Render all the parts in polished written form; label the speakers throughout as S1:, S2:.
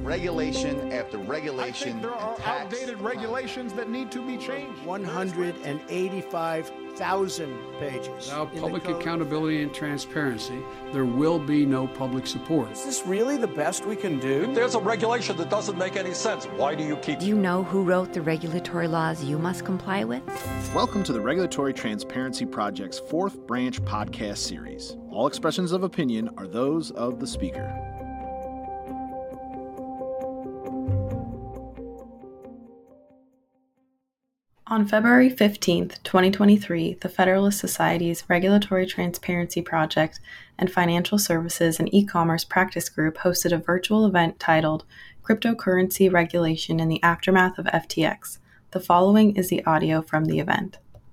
S1: regulation after regulation.
S2: I think there are outdated regulations that need to be changed.
S3: 185,000 pages.
S4: Without public accountability and transparency, there will be no public support.
S3: Is this really the best we can do?
S5: If there's a regulation that doesn't make any sense, why do you keep it?
S6: Do you know who wrote the regulatory laws you must comply with?
S7: Welcome to the Regulatory Transparency Project's 4th Branch podcast series. All expressions of opinion are those of the speaker.
S8: On February 15, 2023, the Federalist Society's Regulatory Transparency Project and Financial Services and E-commerce Practice Group hosted a virtual event titled Cryptocurrency Regulation in the Aftermath of FTX. The following is the audio from the event.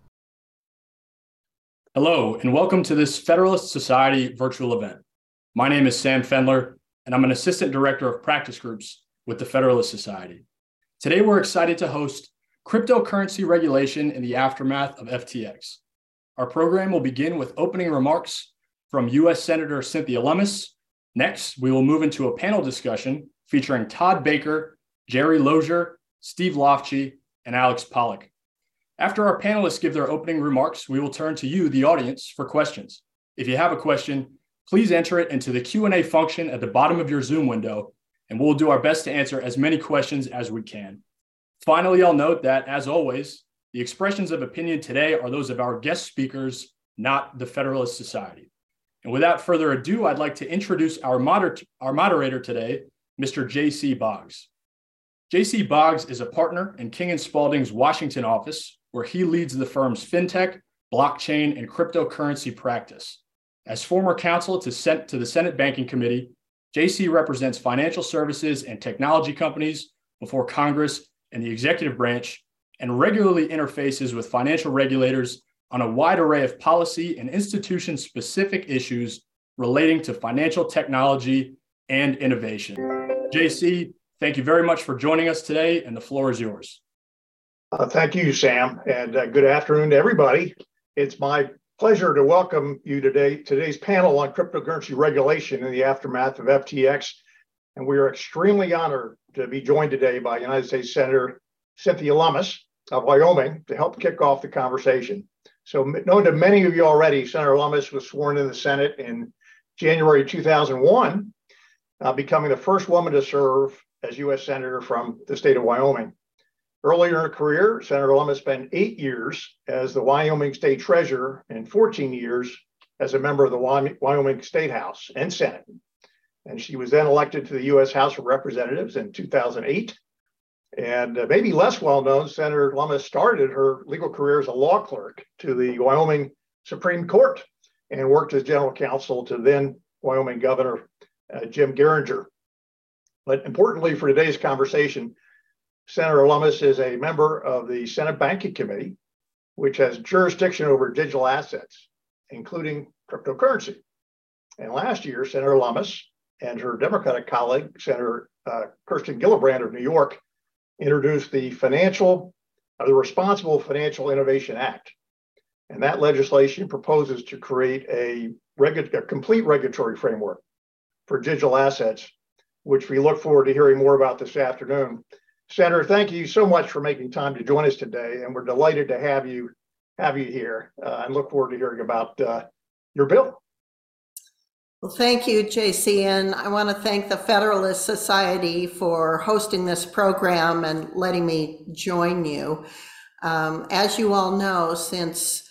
S9: Hello, and welcome to this Federalist Society virtual event. My name is Sam Fendler, and I'm an Assistant Director of Practice Groups with the Federalist Society. Today, we're excited to host Cryptocurrency Regulation in the Aftermath of FTX. Our program will begin with opening remarks from U.S. Senator Cynthia Lummis. Next, we will move into a panel discussion featuring Todd Baker, Jerry Lozier, Steve Lofchi, and Alex Pollock. After our panelists give their opening remarks, we will turn to you, the audience, for questions. If you have a question, please enter it into the Q&A function at the bottom of your Zoom window, and we'll do our best to answer as many questions as we can. Finally, I'll note that, as always, the expressions of opinion today are those of our guest speakers, not the Federalist Society. And without further ado, I'd like to introduce our moderator today, Mr. J.C. Boggs. J.C. Boggs is a partner in King & Spalding's Washington office, where he leads the firm's fintech, blockchain, and cryptocurrency practice. As former counsel to the Senate Banking Committee, J.C. represents financial services and technology companies before Congress and the executive branch, and regularly interfaces with financial regulators on a wide array of policy and institution-specific issues relating to financial technology and innovation. JC, thank you very much for joining us today, and the floor is yours.
S2: Thank you, Sam, and good afternoon to everybody. It's my pleasure to welcome you today's panel on cryptocurrency regulation in the aftermath of FTX. And we are extremely honored to be joined today by United States Senator Cynthia Lummis of Wyoming to help kick off the conversation. So known to many of you already, Senator Lummis was sworn in the Senate in January 2001, becoming the first woman to serve as U.S. Senator from the state of Wyoming. Earlier in her career, Senator Lummis spent 8 years as the Wyoming State Treasurer and 14 years as a member of the Wyoming State House and Senate. And she was then elected to the U.S. House of Representatives in 2008. And maybe less well-known, Senator Lummis started her legal career as a law clerk to the Wyoming Supreme Court and worked as general counsel to then Wyoming Governor Jim Geringer. But importantly for today's conversation, Senator Lummis is a member of the Senate Banking Committee, which has jurisdiction over digital assets, including cryptocurrency. And last year, Senator Lummis and her Democratic colleague, Senator Kirsten Gillibrand of New York, introduced the Responsible Financial Innovation Act. And that legislation proposes to create a complete regulatory framework for digital assets, which we look forward to hearing more about this afternoon. Senator, thank you so much for making time to join us today, and we're delighted to have you here and look forward to hearing about your bill.
S10: Well, thank you, JC, and I want to thank the Federalist Society for hosting this program and letting me join you. As you all know, since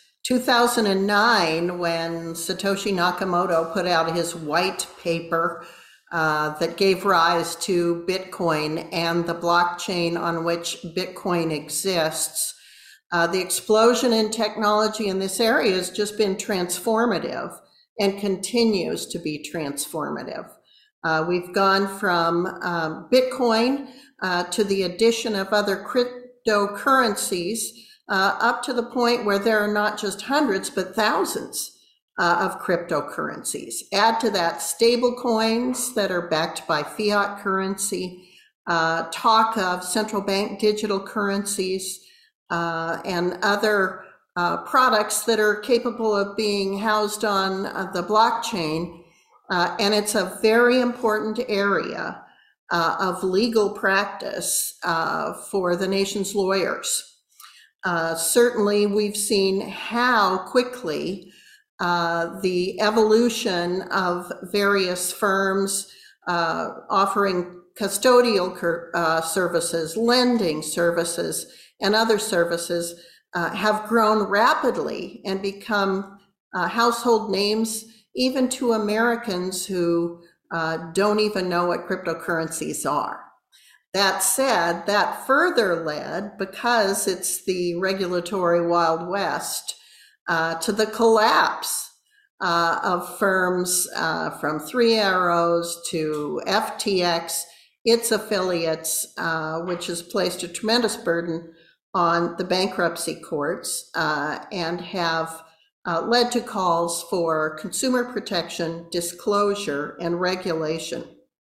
S10: 2009, when Satoshi Nakamoto put out his white paper that gave rise to Bitcoin and the blockchain on which Bitcoin exists, the explosion in technology in this area has just been transformative and continues to be transformative. We've gone from Bitcoin to the addition of other cryptocurrencies up to the point where there are not just hundreds, but thousands of cryptocurrencies. Add to that stable coins that are backed by fiat currency, talk of central bank digital currencies, and other products that are capable of being housed on the blockchain. And it's a very important area of legal practice for the nation's lawyers. Certainly, we've seen how quickly the evolution of various firms offering custodial services, lending services, and other services have grown rapidly and become household names even to Americans who don't even know what cryptocurrencies are. That said, that further led, because it's the regulatory Wild West, to the collapse of firms from Three Arrows to FTX, its affiliates, which has placed a tremendous burden on the bankruptcy courts and have led to calls for consumer protection, disclosure, and regulation.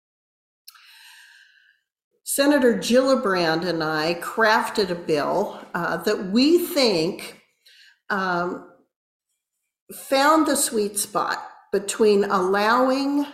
S10: Senator Gillibrand and I crafted a bill that we think found the sweet spot between allowing,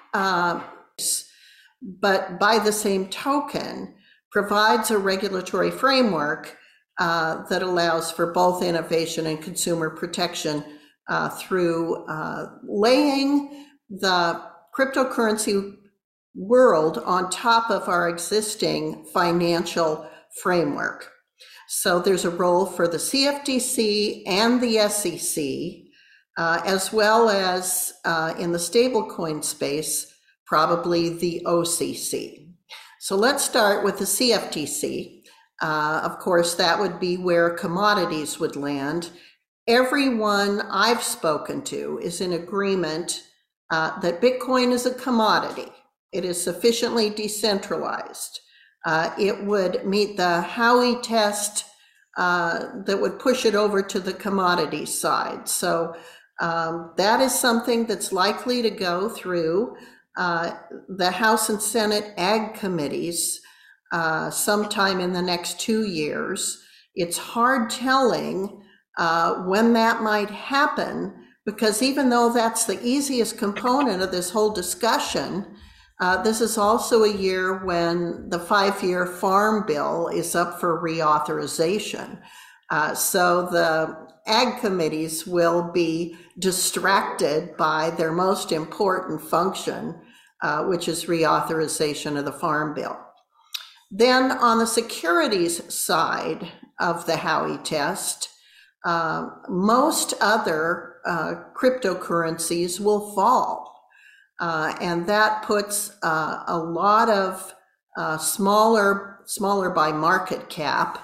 S10: but by the same token, provides a regulatory framework that allows for both innovation and consumer protection through laying the cryptocurrency world on top of our existing financial framework. So there's a role for the CFTC and the SEC, as well as in the stablecoin space, probably the OCC. So let's start with the CFTC. Of course, that would be where commodities would land. Everyone I've spoken to is in agreement that Bitcoin is a commodity. It is sufficiently decentralized. It would meet the Howey test that would push it over to the commodity side. So that is something that's likely to go through the House and Senate Ag committees sometime in the next 2 years. It's hard telling when that might happen, because even though that's the easiest component of this whole discussion, this is also a year when the 5-year Farm Bill is up for reauthorization. So the Ag committees will be distracted by their most important function, which is reauthorization of the Farm Bill. Then on the securities side of the Howey test, most other cryptocurrencies will fall. And that puts a lot of smaller by market cap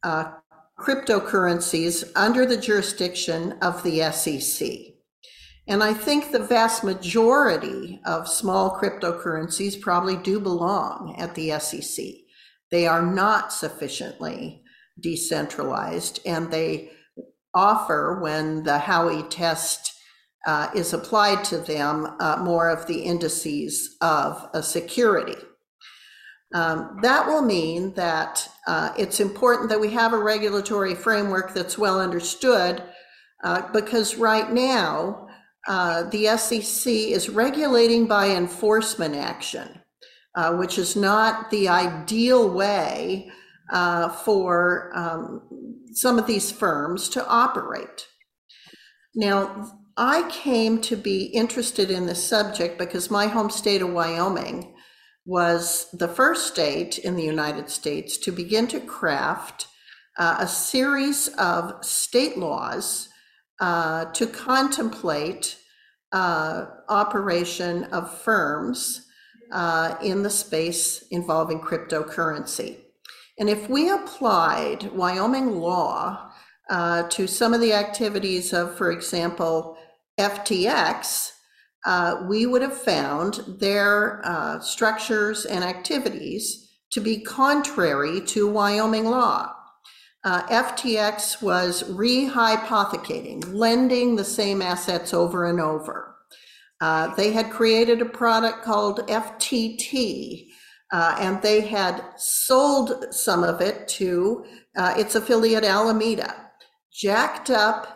S10: cryptocurrencies under the jurisdiction of the SEC. And I think the vast majority of small cryptocurrencies probably do belong at the SEC. They are not sufficiently decentralized, and they offer, when the Howey test is applied to them, more of the indices of a security. That will mean that it's important that we have a regulatory framework that's well understood, because right now the SEC is regulating by enforcement action, which is not the ideal way for some of these firms to operate. Now, I came to be interested in this subject because my home state of Wyoming was the first state in the United States to begin to craft a series of state laws to contemplate operation of firms in the space involving cryptocurrency. And if we applied Wyoming law to some of the activities of, for example, FTX, we would have found their structures and activities to be contrary to Wyoming law. FTX was rehypothecating, lending the same assets over and over. They had created a product called FTT, and they had sold some of it to its affiliate Alameda, jacked up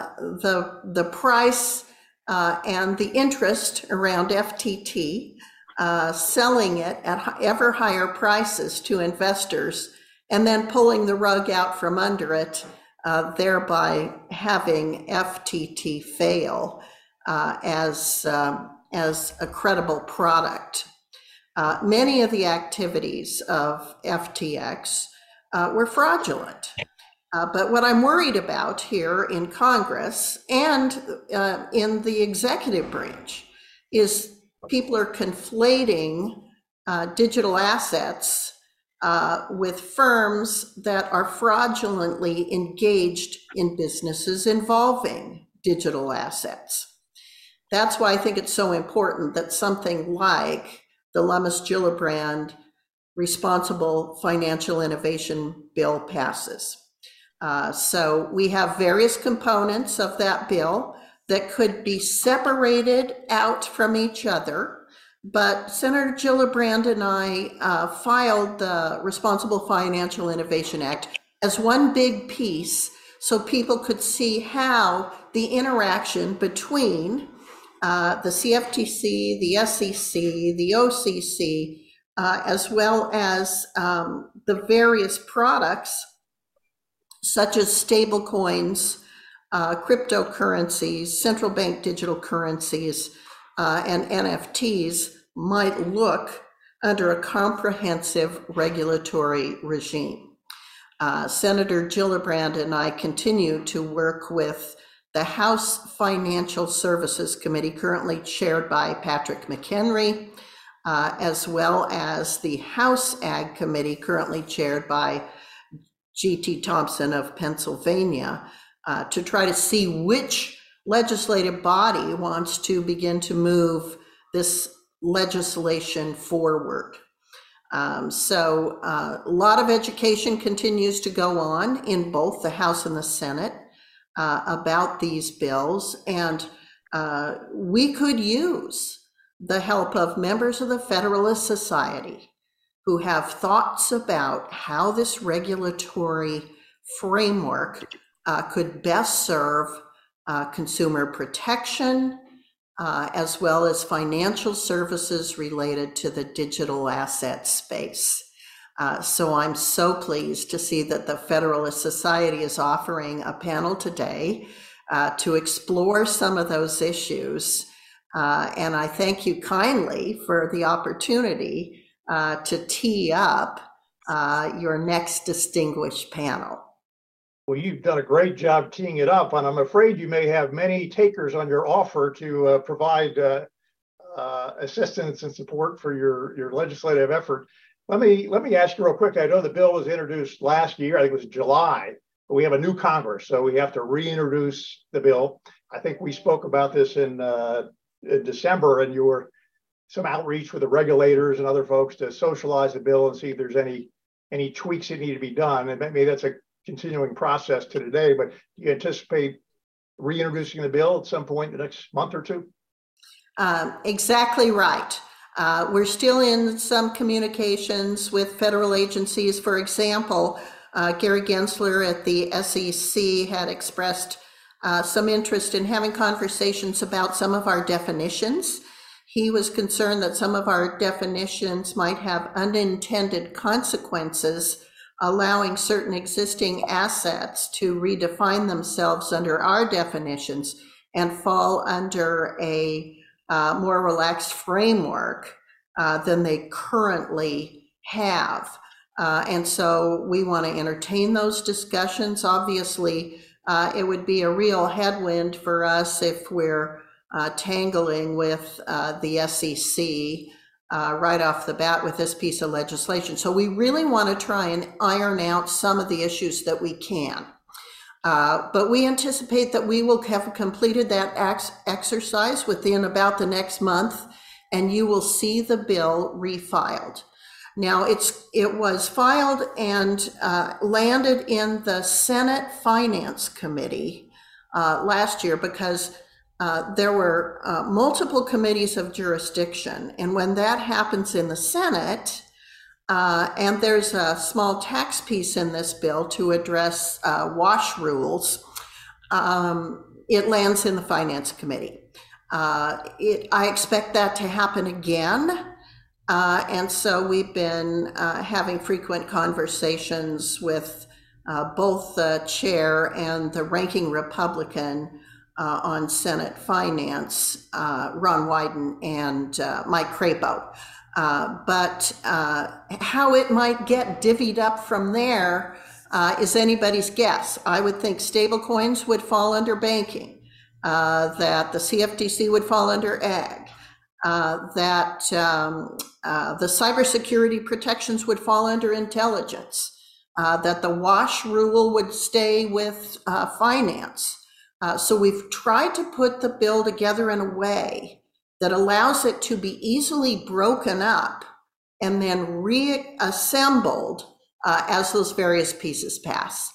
S10: the price and the interest around FTT, selling it at ever higher prices to investors, and then pulling the rug out from under it, thereby having FTT fail as a credible product. Many of the activities of FTX were fraudulent. But what I'm worried about here in Congress and in the executive branch is people are conflating digital assets with firms that are fraudulently engaged in businesses involving digital assets. That's why I think it's so important that something like the Lummis-Gillibrand Responsible Financial Innovation Bill passes. So we have various components of that bill that could be separated out from each other, but Senator Gillibrand and I filed the Responsible Financial Innovation Act as one big piece so people could see how the interaction between the CFTC, the SEC, the OCC, as well as the various products such as stablecoins, cryptocurrencies, central bank digital currencies, and NFTs might look under a comprehensive regulatory regime. Senator Gillibrand and I continue to work with the House Financial Services Committee, currently chaired by Patrick McHenry, as well as the House Ag Committee, currently chaired by G.T. Thompson of Pennsylvania, to try to see which legislative body wants to begin to move this legislation forward. So a lot of education continues to go on in both the House and the Senate about these bills, and we could use the help of members of the Federalist Society who have thoughts about how this regulatory framework could best serve consumer protection, as well as financial services related to the digital asset space. So I'm so pleased to see that the Federalist Society is offering a panel today to explore some of those issues. And I thank you kindly for the opportunity to tee up your next distinguished panel.
S2: Well, you've done a great job teeing it up, and I'm afraid you may have many takers on your offer to provide assistance and support for your legislative effort. Let me ask you real quick. I know the bill was introduced last year. I think it was July, but we have a new Congress, so we have to reintroduce the bill. I think we spoke about this in December, and you were some outreach with the regulators and other folks to socialize the bill and see if there's any tweaks that need to be done. And maybe that's a continuing process to today, but do you anticipate reintroducing the bill at some point in the next month or two?
S10: Exactly right. We're still in some communications with federal agencies. For example, Gary Gensler at the SEC had expressed some interest in having conversations about some of our definitions. He was concerned that some of our definitions might have unintended consequences, allowing certain existing assets to redefine themselves under our definitions and fall under a more relaxed framework than they currently have. And so we want to entertain those discussions. Obviously, it would be a real headwind for us if we're tangling with the SEC right off the bat with this piece of legislation. So we really want to try and iron out some of the issues that we can. But we anticipate that we will have completed that exercise within about the next month, and you will see the bill refiled. Now, it was filed and landed in the Senate Finance Committee last year because there were multiple committees of jurisdiction. And when that happens in the Senate, and there's a small tax piece in this bill to address wash rules, it lands in the Finance Committee. I expect that to happen again And so we've been having frequent conversations with both the chair and the ranking Republican on Senate Finance, Ron Wyden and Mike Crapo. But how it might get divvied up from there is anybody's guess. I would think stablecoins would fall under banking, that the CFTC would fall under ag, that the cybersecurity protections would fall under intelligence, that the WASH rule would stay with finance. So we've tried to put the bill together in a way that allows it to be easily broken up and then reassembled as those various pieces pass.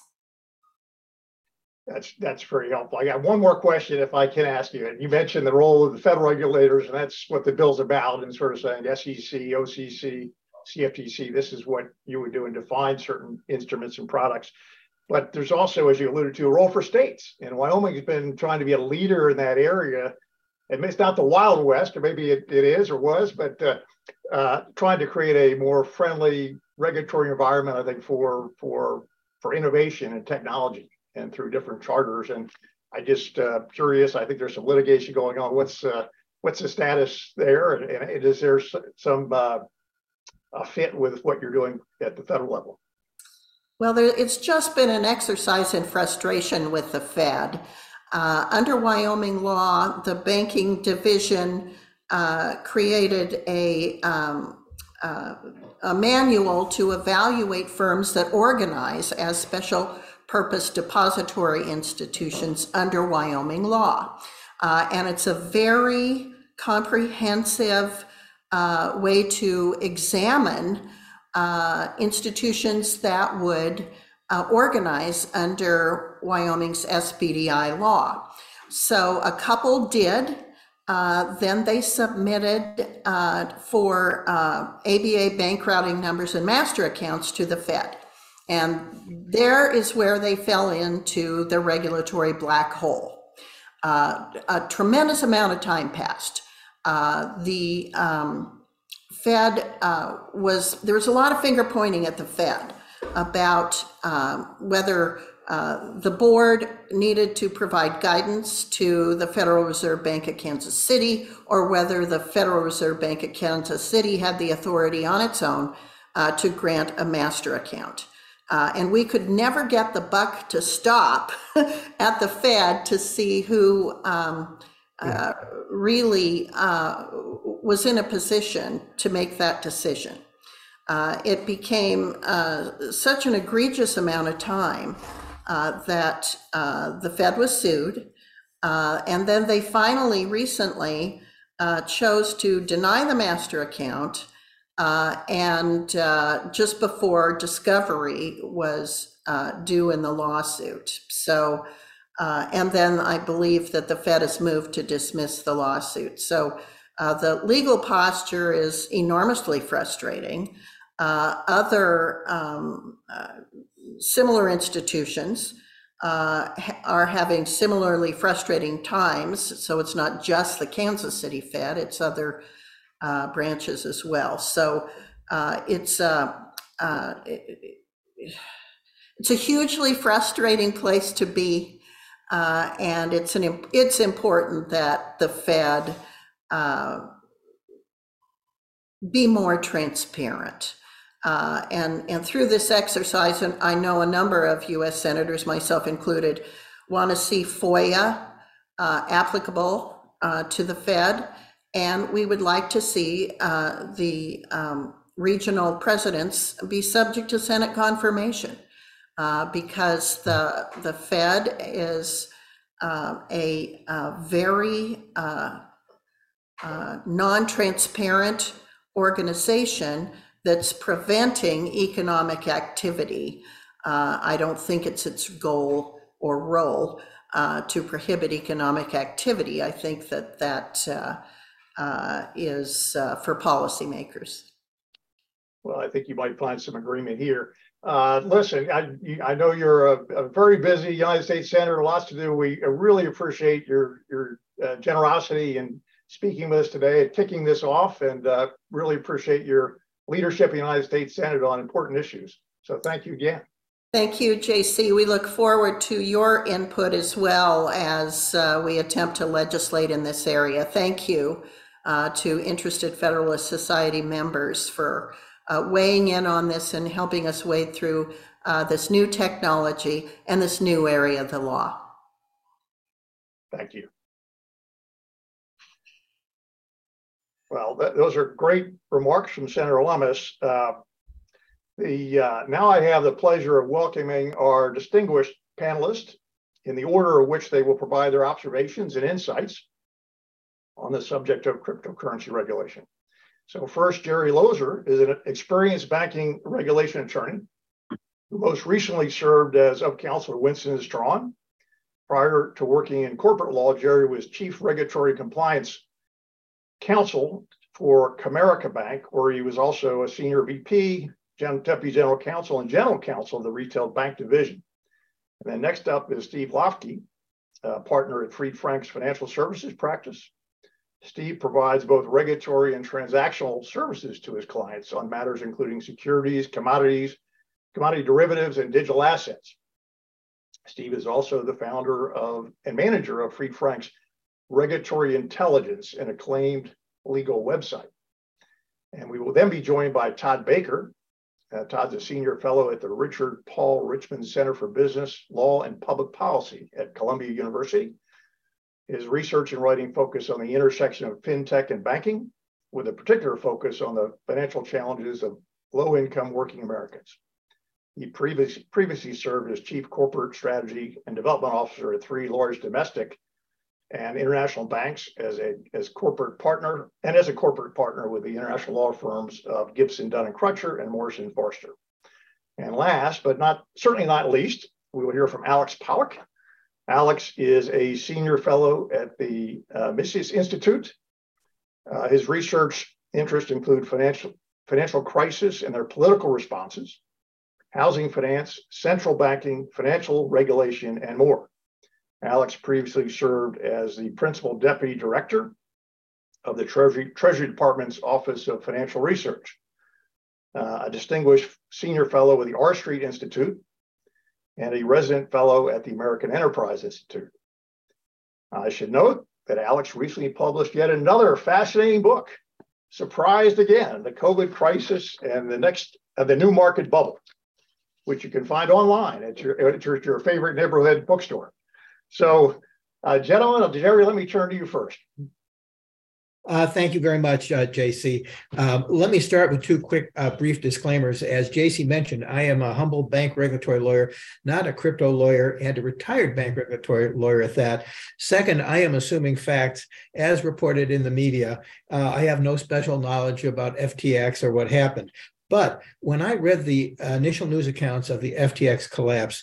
S2: That's very helpful. I got one more question, if I can ask you. You mentioned the role of the federal regulators, and that's what the bill's about, and sort of saying SEC, OCC, CFTC, this is what you would do and define certain instruments and products. But there's also, as you alluded to, a role for states. And Wyoming has been trying to be a leader in that area. And it's not the Wild West, or maybe it is or was, but trying to create a more friendly regulatory environment, I think, for innovation and technology, and through different charters. And I just curious, I think there's some litigation going on. What's the status there? And is there some fit with what you're doing at the federal level?
S10: Well, it's just been an exercise in frustration with the Fed. Under Wyoming law, the banking division created a manual to evaluate firms that organize as special purpose depository institutions under Wyoming law. And it's a very comprehensive way to examine institutions that would organize under Wyoming's SBDI law. So a couple did. Then they submitted for ABA bank routing numbers and master accounts to the Fed. And there is where they fell into the regulatory black hole. A tremendous amount of time passed. The Fed there was a lot of finger pointing at the Fed about whether the board needed to provide guidance to the Federal Reserve Bank of Kansas City, or whether the Federal Reserve Bank of Kansas City had the authority on its own to grant a master account. And we could never get the buck to stop at the Fed to see who really was in a position to make that decision. It became such an egregious amount of time that the Fed was sued. And then they finally recently chose to deny the master account. And just before discovery was due in the lawsuit. So, and then I believe that the Fed has moved to dismiss the lawsuit. So the legal posture is enormously frustrating. Other similar institutions are having similarly frustrating times. So it's not just the Kansas City Fed, it's other branches as well. So it's a hugely frustrating place to be, and it's important that the Fed be more transparent. And through this exercise, and I know a number of U.S. senators, myself included, want to see FOIA applicable to the Fed. And we would like to see the regional presidents be subject to Senate confirmation, because the Fed is a very non-transparent organization that's preventing economic activity. I don't think it's its goal or role to prohibit economic activity. I think that is for policymakers.
S2: Well, I think you might find some agreement here. Listen, I know you're a very busy United States Senator, lots to do. We really appreciate your generosity and speaking with us today and kicking this off, and really appreciate your leadership in the United States Senate on important issues. So thank you again.
S10: Thank you, JC. We look forward to your input as well as we attempt to legislate in this area. Thank you to interested Federalist Society members for weighing in on this and helping us wade through this new technology and this new area of the law.
S2: Thank you. Well, those are great remarks from Senator Lummis. Now I have the pleasure of welcoming our distinguished panelists in the order of which they will provide their observations and insights on the subject of cryptocurrency regulation. So first, Jerry Lozer is an experienced banking regulation attorney who most recently served as of counsel to Winston & Strawn. Prior to working in corporate law, Jerry was chief regulatory compliance counsel for Comerica Bank, where he was also a senior VP, deputy general counsel, and general counsel of the retail bank division. And then next up is Steve Lofke, partner at Fried Frank's financial services practice. Steve provides both regulatory and transactional services to his clients on matters including securities, commodity derivatives, and digital assets. Steve is also the founder of and manager of Fried Frank's Regulatory Intelligence, an acclaimed legal website. And we will then be joined by Todd Baker. Todd's a senior fellow at the Richard Paul Richmond Center for Business, Law, and Public Policy at Columbia University. His research and writing focus on the intersection of fintech and banking, with a particular focus on the financial challenges of low-income working Americans. He previously served as Chief Corporate Strategy and Development Officer at 3 large domestic and international banks as a corporate partner with the international law firms of Gibson, Dunn & Crutcher and Morrison Foerster. And last, but certainly not least, we will hear from Alex Pollock. Alex is a senior fellow at the Mises Institute. His research interests include financial crisis and their political responses, housing finance, central banking, financial regulation, and more. Alex previously served as the principal deputy director of the Treasury Department's Office of Financial Research, a distinguished senior fellow with the R Street Institute, and a resident fellow at the American Enterprise Institute. I should note that Alex recently published yet another fascinating book, Surprised Again, the COVID Crisis and the New Market Bubble, which you can find online at your favorite neighborhood bookstore. So, gentlemen, Jerry, let me turn to you first.
S11: Thank you very much, JC. Let me start with 2 quick brief disclaimers. As JC mentioned, I am a humble bank regulatory lawyer, not a crypto lawyer, and a retired bank regulatory lawyer at that. Second, I am assuming facts as reported in the media. I have no special knowledge about FTX or what happened. But when I read the initial news accounts of the FTX collapse,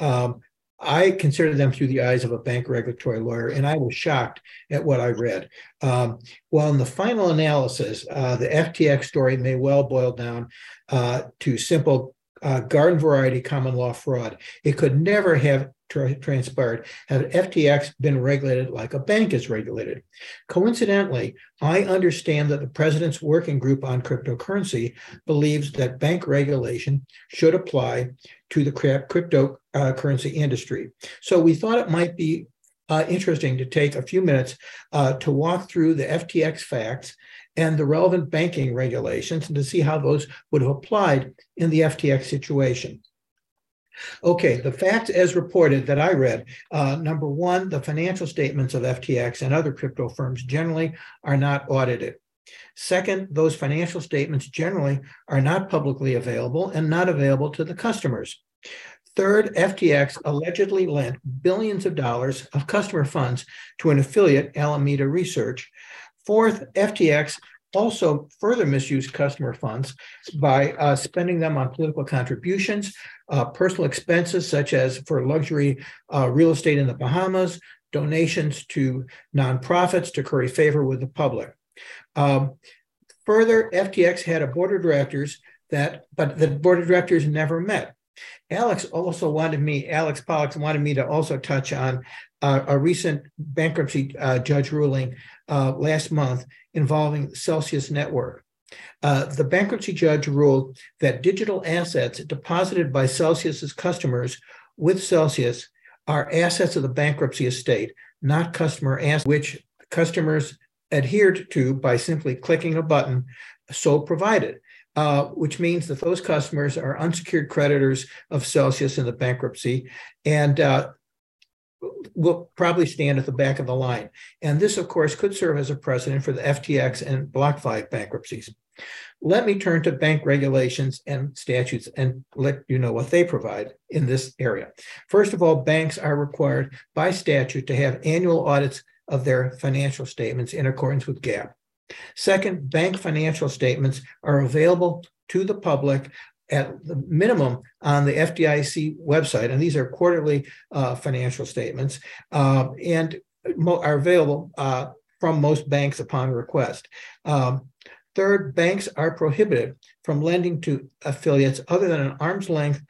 S11: I considered them through the eyes of a bank regulatory lawyer, and I was shocked at what I read. While in the final analysis, the FTX story may well boil down to simple garden variety common law fraud. It could never have transpired had FTX been regulated like a bank is regulated. Coincidentally, I understand that the president's working group on cryptocurrency believes that bank regulation should apply to the cryptocurrency industry. So we thought it might be interesting to take a few minutes to walk through the FTX facts and the relevant banking regulations and to see how those would have applied in the FTX situation. Okay, the facts as reported that I read, number one, the financial statements of FTX and other crypto firms generally are not audited. Second, those financial statements generally are not publicly available and not available to the customers. Third, FTX allegedly lent billions of dollars of customer funds to an affiliate, Alameda Research. Fourth, FTX also further misused customer funds by spending them on political contributions, personal expenses such as for luxury real estate in the Bahamas, donations to nonprofits to curry favor with the public. Further, FTX had a board of directors but the board of directors never met. Alex Pollock wanted me to also touch on a recent bankruptcy judge ruling last month involving Celsius Network. The bankruptcy judge ruled that digital assets deposited by Celsius's customers with Celsius are assets of the bankruptcy estate, not customer assets, which customers adhered to by simply clicking a button so provided, which means that those customers are unsecured creditors of Celsius in the bankruptcy and will probably stand at the back of the line. And this, of course, could serve as a precedent for the FTX and BlockFi bankruptcies. Let me turn to bank regulations and statutes and let you know what they provide in this area. First of all, banks are required by statute to have annual audits of their financial statements in accordance with GAAP. Second, bank financial statements are available to the public at the minimum on the FDIC website, and these are quarterly financial statements, and are available from most banks upon request. Third, banks are prohibited from lending to affiliates other than an arm's length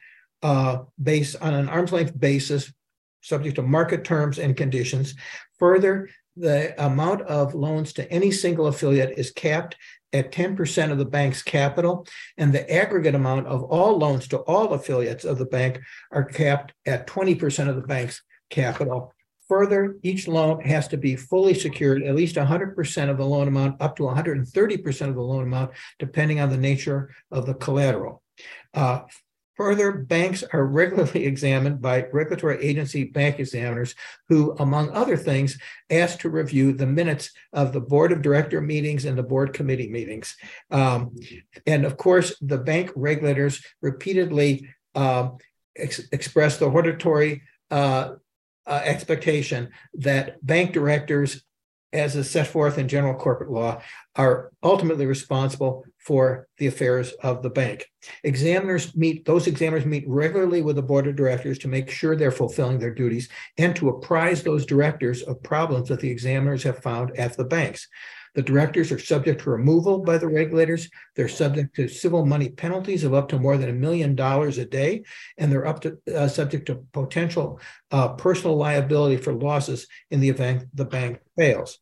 S11: basis, subject to market terms and conditions. Further, the amount of loans to any single affiliate is capped at 10% of the bank's capital, and the aggregate amount of all loans to all affiliates of the bank are capped at 20% of the bank's capital. Further, each loan has to be fully secured, at least 100% of the loan amount, up to 130% of the loan amount, depending on the nature of the collateral. Further, banks are regularly examined by regulatory agency bank examiners who, among other things, ask to review the minutes of the board of director meetings and the board committee meetings. And of course, the bank regulators repeatedly express the hortatory expectation that bank directors, as is set forth in general corporate law, are ultimately responsible for the affairs of the bank. Those examiners meet regularly with the board of directors to make sure they're fulfilling their duties and to apprise those directors of problems that the examiners have found at the banks. The directors are subject to removal by the regulators. They're subject to civil money penalties of up to more than $1 million a day, and they're subject to potential personal liability for losses in the event the bank fails.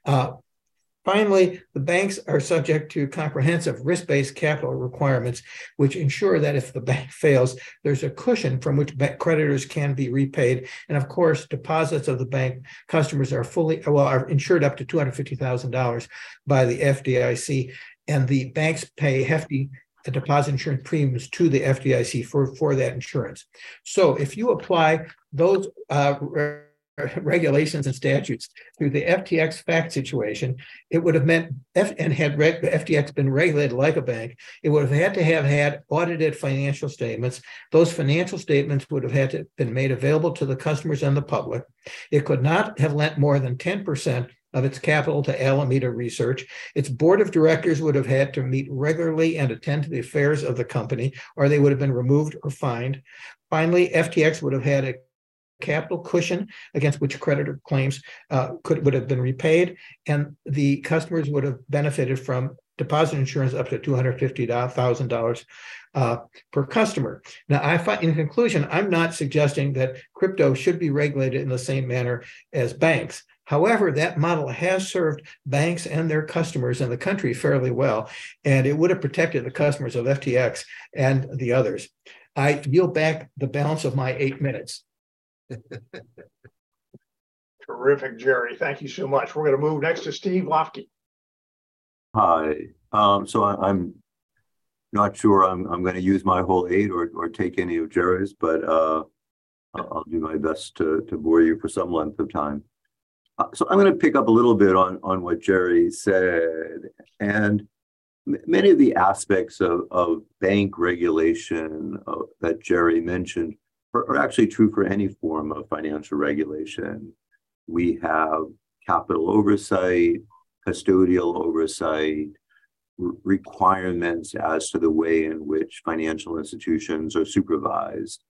S11: Finally, the banks are subject to comprehensive risk-based capital requirements, which ensure that if the bank fails, there's a cushion from which creditors can be repaid. And of course, deposits of the bank customers are are insured up to $250,000 by the FDIC, and the banks pay hefty deposit insurance premiums to the FDIC for that insurance. So if you apply those regulations and statutes through the FTX fact situation, it would have meant, and had FTX been regulated like a bank, it would have had to have had audited financial statements. Those financial statements would have had to have been made available to the customers and the public. It could not have lent more than 10% of its capital to Alameda Research. Its board of directors would have had to meet regularly and attend to the affairs of the company, or they would have been removed or fined. Finally, FTX would have had a capital cushion against which creditor claims would have been repaid, and the customers would have benefited from deposit insurance up to $250,000 per customer. Now, in conclusion, I'm not suggesting that crypto should be regulated in the same manner as banks. However, that model has served banks and their customers in the country fairly well, and it would have protected the customers of FTX and the others. I yield back the balance of my 8 minutes.
S2: Terrific, Jerry. Thank you so much. We're going to move next to Steve Lofke.
S12: Hi. So I'm not sure I'm going to use my whole 8 or take any of Jerry's, but I'll do my best to bore you for some length of time. So I'm going to pick up a little bit on what Jerry said, and many of the aspects of bank regulation that Jerry mentioned are actually true for any form of financial regulation. We have capital oversight, custodial oversight, requirements as to the way in which financial institutions are supervised.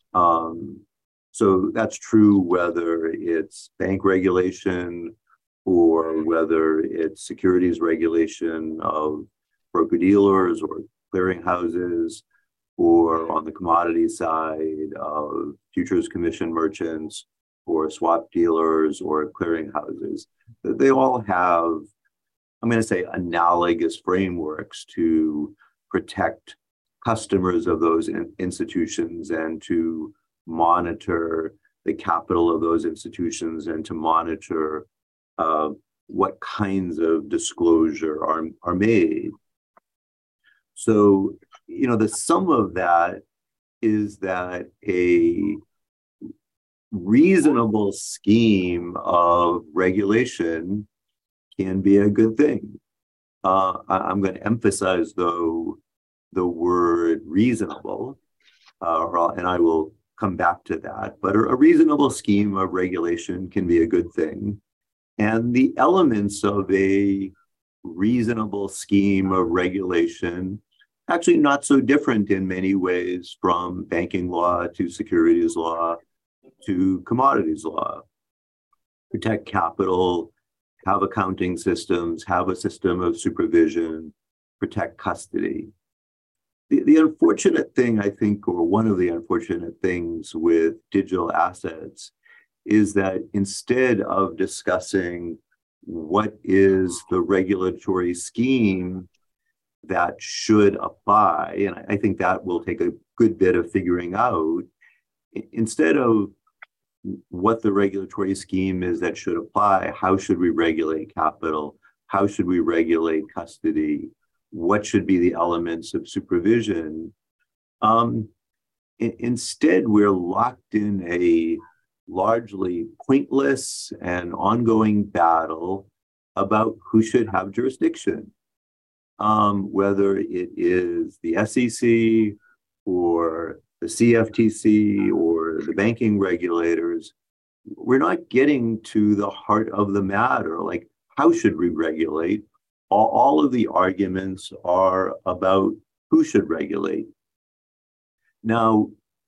S12: So that's true whether it's bank regulation or whether it's securities regulation of broker-dealers or clearinghouses, or on the commodity side of futures commission merchants, or swap dealers or clearinghouses. They all have, I'm going to say, analogous frameworks to protect customers of those institutions and to monitor the capital of those institutions and to monitor what kinds of disclosure are made. So, the sum of that is that a reasonable scheme of regulation can be a good thing. I'm going to emphasize, though, the word reasonable, and I will come back to that, but a reasonable scheme of regulation can be a good thing. And the elements of a reasonable scheme of regulation actually not so different in many ways from banking law to securities law to commodities law. Protect capital, have accounting systems, have a system of supervision, protect custody. The unfortunate thing, I think, or one of the unfortunate things with digital assets is that instead of discussing what is the regulatory scheme that should apply, and I think that will take a good bit of figuring out, instead of what the regulatory scheme is that should apply, how should we regulate capital, how should we regulate custody, what should be the elements of supervision, instead we're locked in a largely pointless and ongoing battle about who should have jurisdiction. Whether it is the SEC or the CFTC or the banking regulators, we're not getting to the heart of the matter. Like, how should we regulate? All of the arguments are about who should regulate. Now,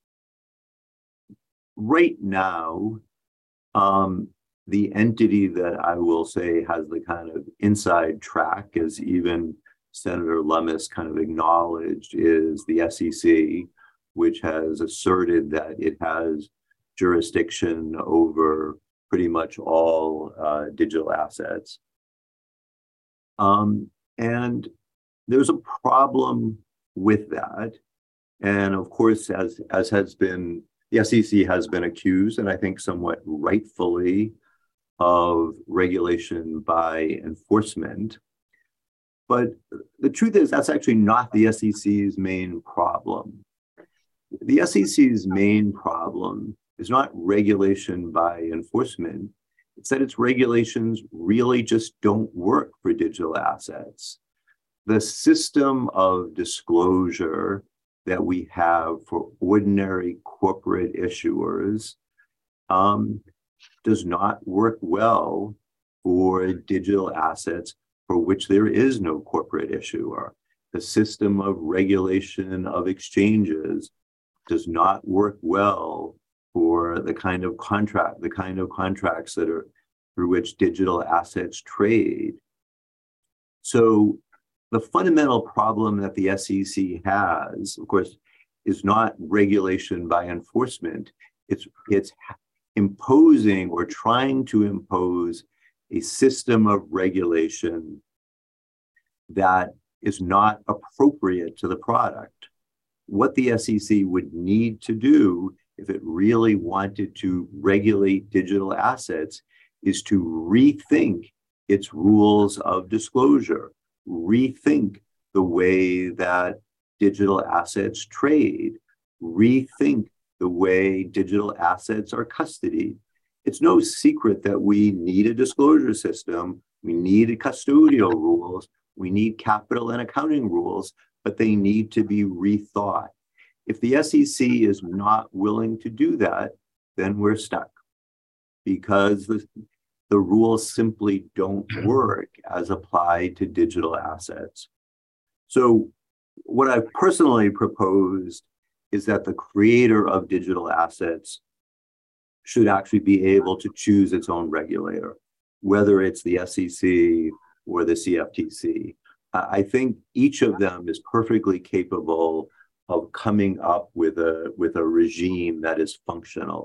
S12: right now, the entity that I will say has the kind of inside track, as even Senator Lummis kind of acknowledged, is the SEC, which has asserted that it has jurisdiction over pretty much all digital assets. And there's a problem with that. And of course, as has been, the SEC has been accused, and I think somewhat rightfully, of regulation by enforcement. But the truth is, that's actually not the SEC's main problem. The SEC's main problem is not regulation by enforcement. It's that its regulations really just don't work for digital assets. The system of disclosure that we have for ordinary corporate issuers does not work well for digital assets for which there is no corporate issuer. The system of regulation of exchanges does not work well for the kind of contracts that are through which digital assets trade. So the fundamental problem that the SEC has, of course, is not regulation by enforcement. It's imposing or trying to impose a system of regulation that is not appropriate to the product. What the SEC would need to do if it really wanted to regulate digital assets is to rethink its rules of disclosure, rethink the way that digital assets trade, rethink the way digital assets are custodied. It's no secret that we need a disclosure system, we need custodial rules, we need capital and accounting rules, but they need to be rethought. If the SEC is not willing to do that, then we're stuck, because the rules simply don't work as applied to digital assets. So what I've personally proposed is that the creator of digital assets should actually be able to choose its own regulator, whether it's the SEC or the CFTC. I think each of them is perfectly capable of coming up with a regime that is functional.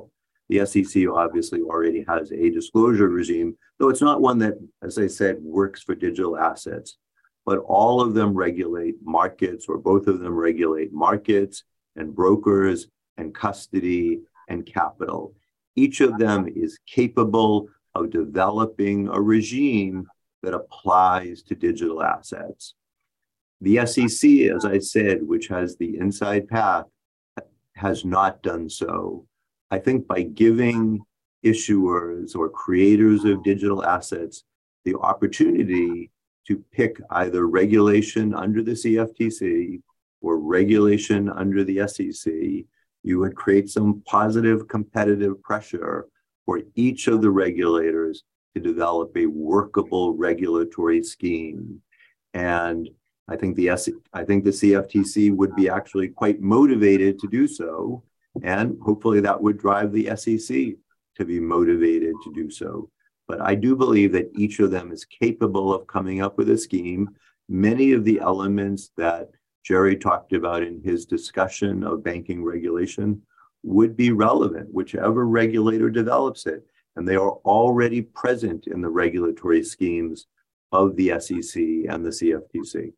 S12: The SEC obviously already has a disclosure regime, though it's not one that, as I said, works for digital assets. But all of them regulate markets, or both of them regulate markets and brokers and custody and capital. Each of them is capable of developing a regime that applies to digital assets. The SEC, as I said, which has the inside path, has not done so. I think by giving issuers or creators of digital assets the opportunity to pick either regulation under the CFTC or regulation under the SEC, you would create some positive competitive pressure for each of the regulators to develop a workable regulatory scheme. And I think the CFTC would be actually quite motivated to do so, and hopefully that would drive the SEC to be motivated to do so. But I do believe that each of them is capable of coming up with a scheme. Many of the elements that Jerry talked about in his discussion of banking regulation would be relevant, whichever regulator develops it. And they are already present in the regulatory schemes of the SEC and the CFTC.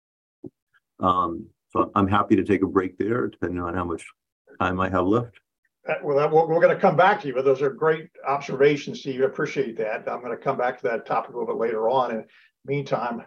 S12: So I'm happy to take a break there, depending on how much time I have left.
S2: Well, we're going to come back to you, but those are great observations, Steve. I appreciate that. I'm going to come back to that topic a little bit later on. In the meantime,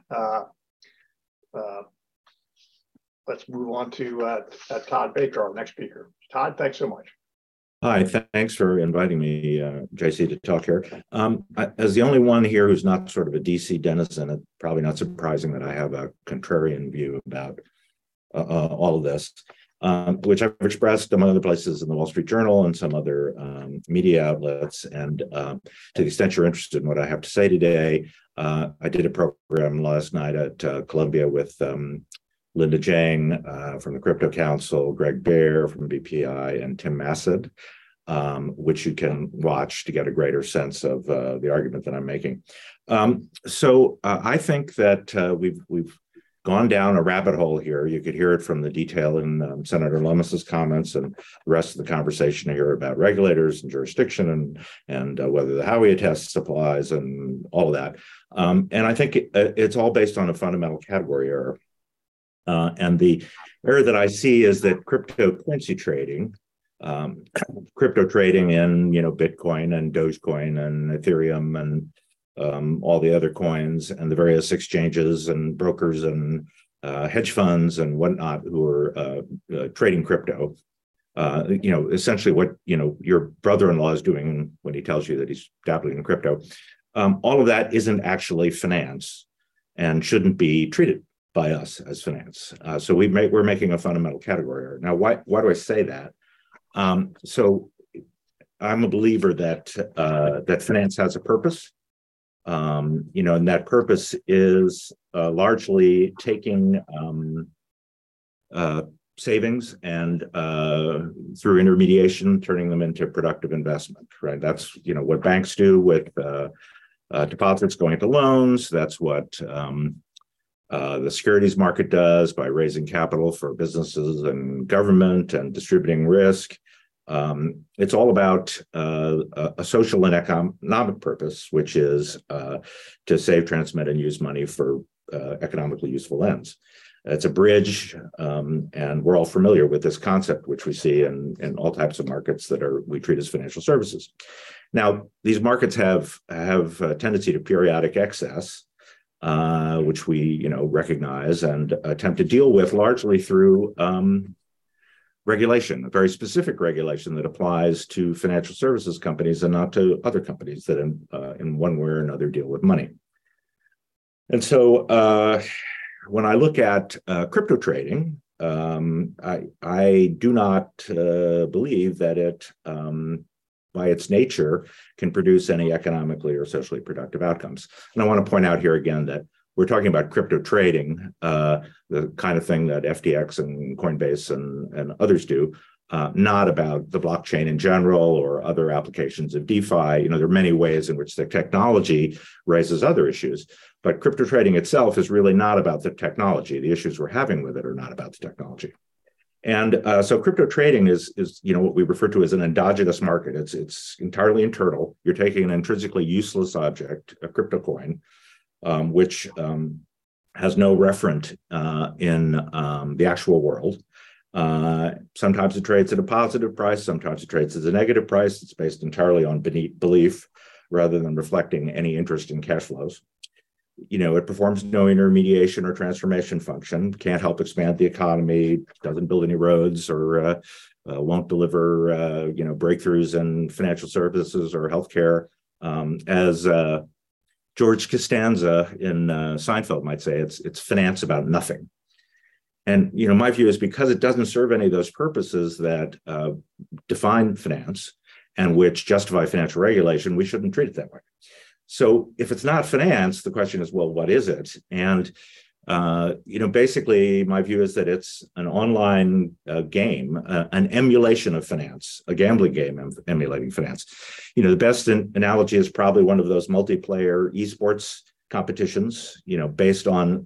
S2: let's move on to Todd Baker, our next speaker. Todd, thanks so much.
S13: Hi, thanks for inviting me, JC, to talk here. As the only one here who's not sort of a DC denizen, it's probably not surprising that I have a contrarian view about all of this, which I've expressed among other places in the Wall Street Journal and some other media outlets. And to the extent you're interested in what I have to say today, I did a program last night at Columbia with Linda Jang from the Crypto Council, Greg Baer from BPI, and Tim Massad, which you can watch to get a greater sense of the argument that I'm making. So I think that we've gone down a rabbit hole here. You could hear it from the detail in Senator Lummis's comments and the rest of the conversation here about regulators and jurisdiction and whether the Howey test applies and all of that. And I think it's all based on a fundamental category error. And the error that I see is that cryptocurrency trading, crypto trading in Bitcoin and Dogecoin and Ethereum and all the other coins and the various exchanges and brokers and hedge funds and whatnot who are trading crypto. Essentially what your brother-in-law is doing when he tells you that he's dabbling in crypto. All of that isn't actually finance and shouldn't be treated by us as finance. So we're making a fundamental category error. Now, why do I say that? So I'm a believer that that finance has a purpose, and that purpose is largely taking savings and through intermediation, turning them into productive investment. Right? That's what banks do with deposits going into loans. That's what the securities market does by raising capital for businesses and government and distributing risk. It's all about a social and economic purpose, which is to save, transmit, and use money for economically useful ends. It's a bridge, and we're all familiar with this concept, which we see in all types of markets that we treat as financial services. Now, these markets have a tendency to periodic excess, which we recognize and attempt to deal with largely through regulation, a very specific regulation that applies to financial services companies and not to other companies that in one way or another deal with money. And so when I look at crypto trading, I do not believe that it by its nature can produce any economically or socially productive outcomes. And I want to point out here again that we're talking about crypto trading, the kind of thing that FTX and Coinbase and others do, not about the blockchain in general or other applications of DeFi. There are many ways in which the technology raises other issues, but crypto trading itself is really not about the technology. The issues we're having with it are not about the technology. And so crypto trading is what we refer to as an endogenous market. It's entirely internal. You're taking an intrinsically useless object, a crypto coin, which has no referent in the actual world. Sometimes it trades at a positive price. Sometimes it trades at a negative price. It's based entirely on belief rather than reflecting any interest in cash flows. It performs no intermediation or transformation function, can't help expand the economy, doesn't build any roads, or won't deliver, breakthroughs in financial services or healthcare. As George Costanza in Seinfeld might say, it's finance about nothing. And, my view is because it doesn't serve any of those purposes that define finance and which justify financial regulation, we shouldn't treat it that way. So if it's not finance, the question is, well, what is it? And, basically my view is that it's an online game, an emulation of finance, a gambling game emulating finance. The best analogy is probably one of those multiplayer esports competitions, based on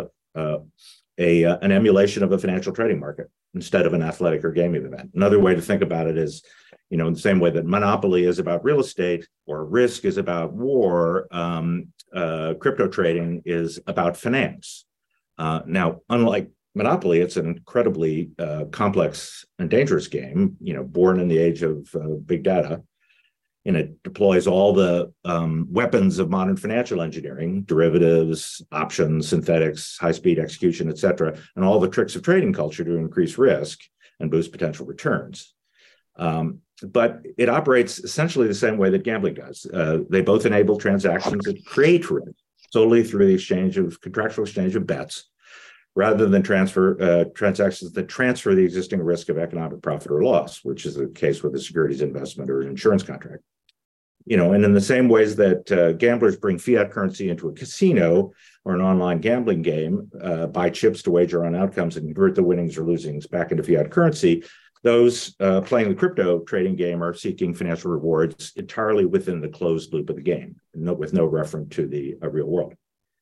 S13: an emulation of a financial trading market instead of an athletic or gaming event. Another way to think about it is, in the same way that monopoly is about real estate or risk is about war, crypto trading is about finance. Now, unlike monopoly, it's an incredibly complex and dangerous game, born in the age of big data. And it deploys all the weapons of modern financial engineering, derivatives, options, synthetics, high-speed execution, et cetera, and all the tricks of trading culture to increase risk and boost potential returns. But it operates essentially the same way that gambling does. They both enable transactions that create risk solely through the contractual exchange of bets, rather than transactions that transfer the existing risk of economic profit or loss, which is the case with a securities investment or an insurance contract. And in the same ways that gamblers bring fiat currency into a casino or an online gambling game, buy chips to wager on outcomes and convert the winnings or losings back into fiat currency, those playing the crypto trading game are seeking financial rewards entirely within the closed loop of the game, with no reference to the real world.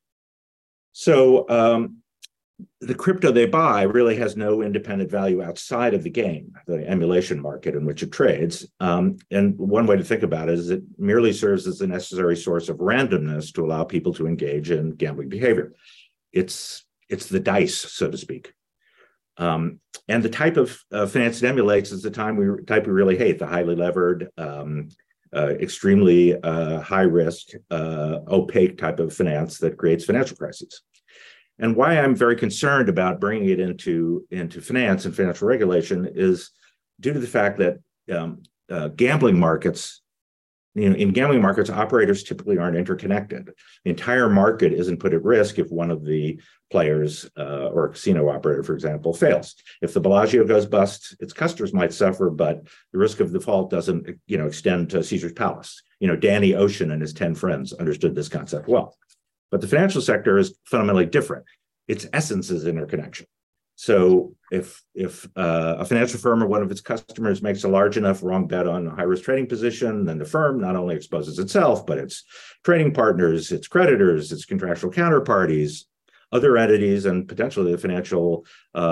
S13: So the crypto they buy really has no independent value outside of the game, the emulation market in which it trades. And one way to think about it is it merely serves as a necessary source of randomness to allow people to engage in gambling behavior. It's the dice, so to speak. And the type of finance it emulates is the type we really hate, the highly levered, extremely high risk, opaque type of finance that creates financial crises. And why I'm very concerned about bringing it into finance and financial regulation is due to the fact that gambling markets, in gambling markets, operators typically aren't interconnected. The entire market isn't put at risk if one of the players or a casino operator, for example, fails. If the Bellagio goes bust, its customers might suffer, but the risk of default doesn't, extend to Caesar's Palace. Danny Ocean and his 10 friends understood this concept well. But the financial sector is fundamentally different. Its essence is interconnection. So if a financial firm or one of its customers makes a large enough wrong bet on a high-risk trading position, then the firm not only exposes itself, but its trading partners, its creditors, its contractual counterparties, other entities, and potentially the financial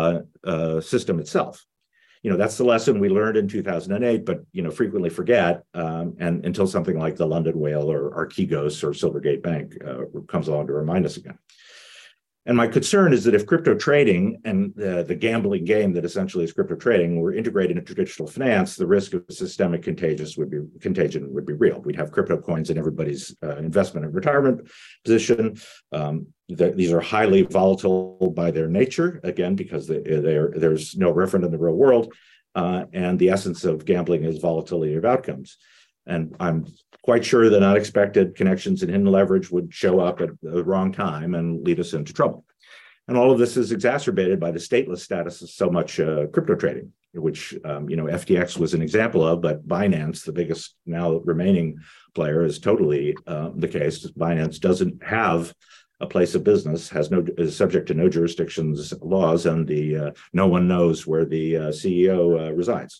S13: system itself. That's the lesson we learned in 2008, but, frequently forget, and until something like the London Whale or Archegos or Silvergate Bank comes along to remind us again. And my concern is that if crypto trading and the gambling game that essentially is crypto trading were integrated into traditional finance, the risk of systemic contagion would be real. We'd have crypto coins in everybody's investment and retirement position. These are highly volatile by their nature, again, because there's no referent in the real world. And the essence of gambling is volatility of outcomes. And I'm quite sure that unexpected connections and hidden leverage would show up at the wrong time and lead us into trouble. And all of this is exacerbated by the stateless status of so much crypto trading, which FTX was an example of, but Binance, the biggest now remaining player, is totally the case. Binance doesn't have a place of business, is subject to no jurisdiction's laws, and no one knows where the CEO resides.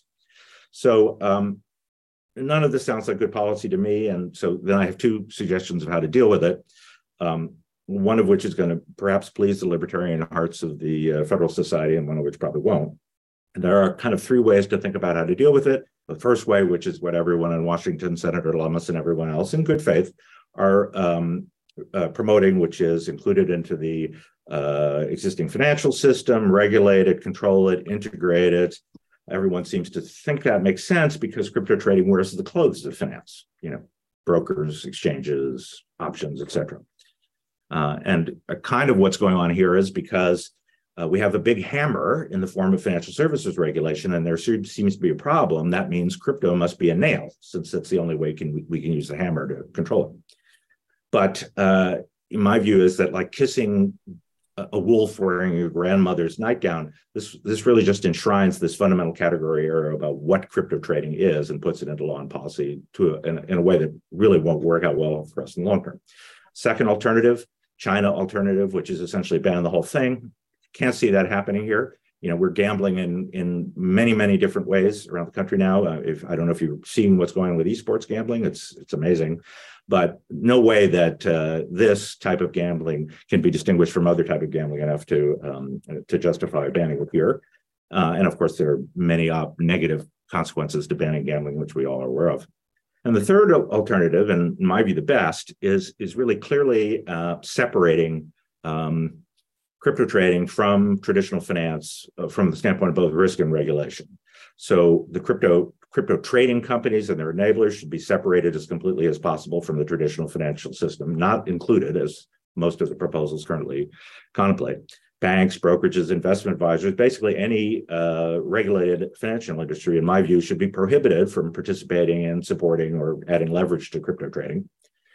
S13: So none of this sounds like good policy to me. And so then I have two suggestions of how to deal with it. One of which is going to perhaps please the libertarian hearts of the Federalist Society, and one of which probably won't. And there are kind of three ways to think about how to deal with it. The first way, which is what everyone in Washington, Senator Lummis and everyone else in good faith are promoting, which is included into the existing financial system, regulate it, control it, integrate it. Everyone seems to think that makes sense because crypto trading wears the clothes of finance, brokers, exchanges, options, etc. And kind of what's going on here is because we have a big hammer in the form of financial services regulation, and there seems to be a problem. That means crypto must be a nail, since that's the only way we can use the hammer to control it. But in my view is that like kissing a wolf wearing your grandmother's nightgown, this really just enshrines this fundamental category area about what crypto trading is and puts it into law and policy in a way that really won't work out well for us in the long term. Second alternative, China alternative, which is essentially ban the whole thing. Can't see that happening here. We're gambling in many, many different ways around the country now. I don't know if you've seen what's going on with esports gambling. It's amazing, but no way that this type of gambling can be distinguished from other type of gambling enough to justify banning it here. And of course, there are many negative consequences to banning gambling, which we all are aware of. And the third alternative, and in my view, the best, is really clearly separating crypto trading from traditional finance from the standpoint of both risk and regulation. So the crypto trading companies and their enablers should be separated as completely as possible from the traditional financial system, not included as most of the proposals currently contemplate. Banks, brokerages, investment advisors, basically any regulated financial industry, in my view, should be prohibited from participating in supporting or adding leverage to crypto trading.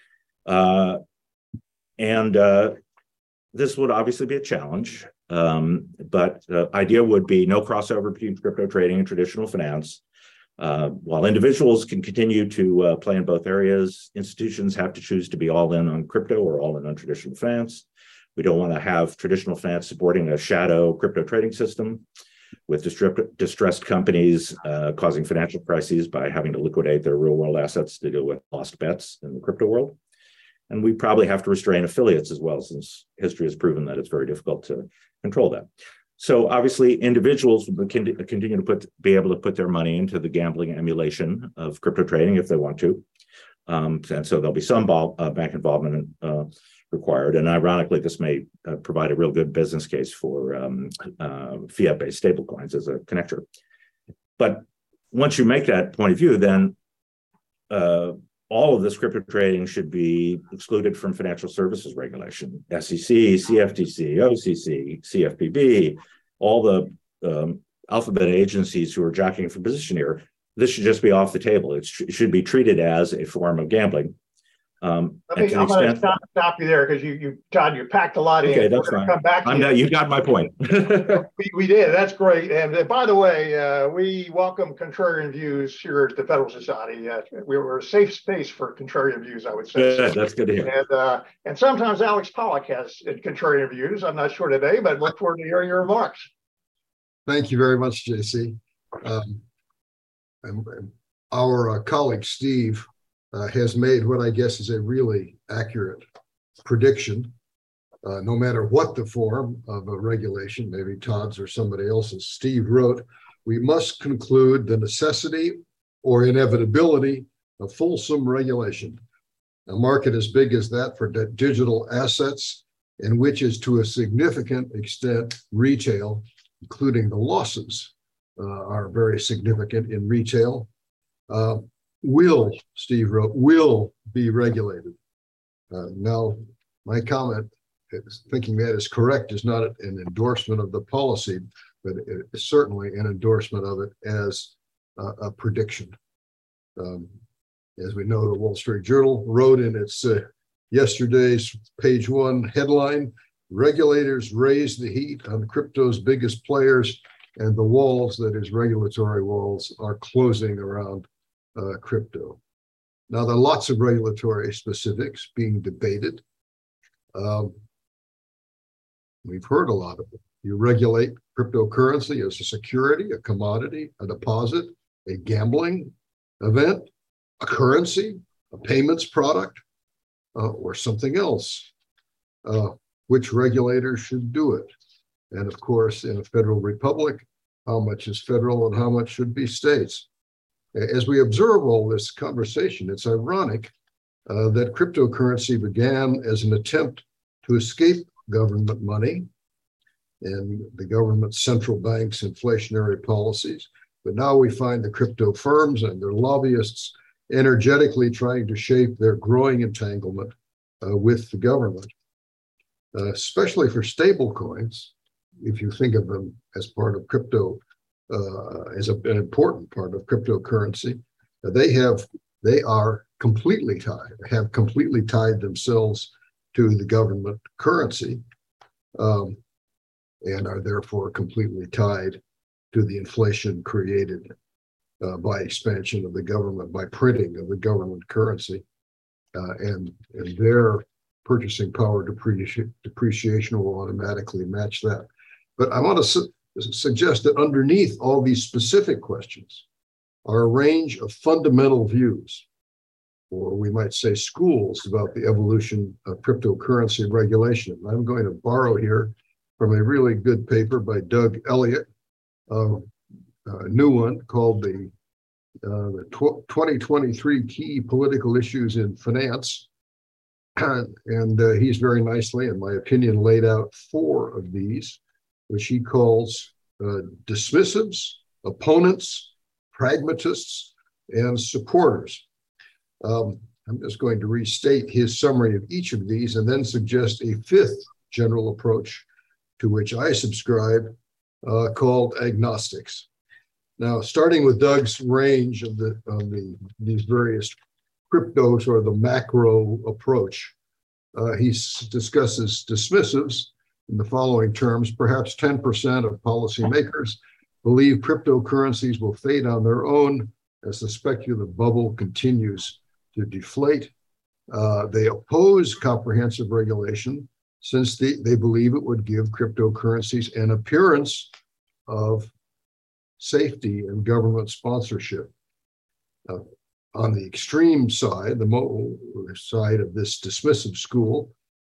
S13: This would obviously be a challenge, but the idea would be no crossover between crypto trading and traditional finance. While individuals can continue to play in both areas, institutions have to choose to be all in on crypto or all in on traditional finance. We don't want to have traditional finance supporting a shadow crypto trading system with distressed companies causing financial crises by having to liquidate their real world assets to deal with lost bets in the crypto world. And we probably have to restrain affiliates as well, since history has proven that it's very difficult to control that. So obviously, individuals will continue to be able to put their money into the gambling emulation of crypto trading if they want to. And so there'll be some bank involvement required. And ironically, this may provide a real good business case for fiat-based stablecoins as a connector. But once you make that point of view, then all of this crypto trading should be excluded from financial services regulation. SEC, CFTC, OCC, CFPB, all the alphabet agencies who are jockeying for position here, this should just be off the table. It should be treated as a form of gambling.
S2: I'm going to stop you there because Todd, you packed a lot in.
S13: Okay, that's fine. Come back to you got my point.
S2: we did. That's great. And by the way, we welcome contrarian views here at the Federal Society. We're a safe space for contrarian views, I would say.
S13: Good, that's good to hear.
S2: And sometimes Alex Pollock has contrarian views. I'm not sure today, but look forward to hearing your remarks.
S14: Thank you very much, JC. Our colleague Steve has made what I guess is a really accurate prediction. No matter what the form of a regulation, maybe Todd's or somebody else's, Steve wrote, we must conclude the necessity or inevitability of fulsome regulation. A market as big as that for digital assets, and which is to a significant extent retail, including the losses are very significant in retail, Steve wrote, will be regulated. Now, my comment, thinking that is correct, is not an endorsement of the policy, but it is certainly an endorsement of it as a prediction. As we know, the Wall Street Journal wrote in its yesterday's page 1 headline, regulators raise the heat on crypto's biggest players, and the walls, that is regulatory walls, are closing around crypto. Now, there are lots of regulatory specifics being debated. We've heard a lot of it. You regulate cryptocurrency as a security, a commodity, a deposit, a gambling event, a currency, a payments product, or something else. Which regulator should do it? And of course, in a federal republic, how much is federal and how much should be states. As we observe all this conversation, it's ironic that cryptocurrency began as an attempt to escape government money and the government's central bank's inflationary policies. But now we find the crypto firms and their lobbyists energetically trying to shape their growing entanglement with the government, especially for stable coins. If you think of them as part of crypto, as an important part of cryptocurrency, they are completely have completely tied themselves to the government currency, and are therefore completely tied to the inflation created by expansion of the government, by printing of the government currency, and their purchasing power depreciation will automatically match that. But I want to suggest that underneath all these specific questions are a range of fundamental views, or we might say schools, about the evolution of cryptocurrency regulation. I'm going to borrow here from a really good paper by Doug Elliott, a new one called the 2023 Key Political Issues in Finance. And he's very nicely, in my opinion, laid out 4 of these, which he calls dismissives, opponents, pragmatists, and supporters. I'm just going to restate his summary of each of these and then suggest a 5th general approach to which I subscribe, called agnostics. Now, starting with Doug's range of these various cryptos, or the macro approach, he discusses dismissives in the following terms. Perhaps 10% of policymakers believe cryptocurrencies will fade on their own as the speculative bubble continues to deflate. They oppose comprehensive regulation since they believe it would give cryptocurrencies an appearance of safety and government sponsorship. On the extreme side, the side of this dismissive school,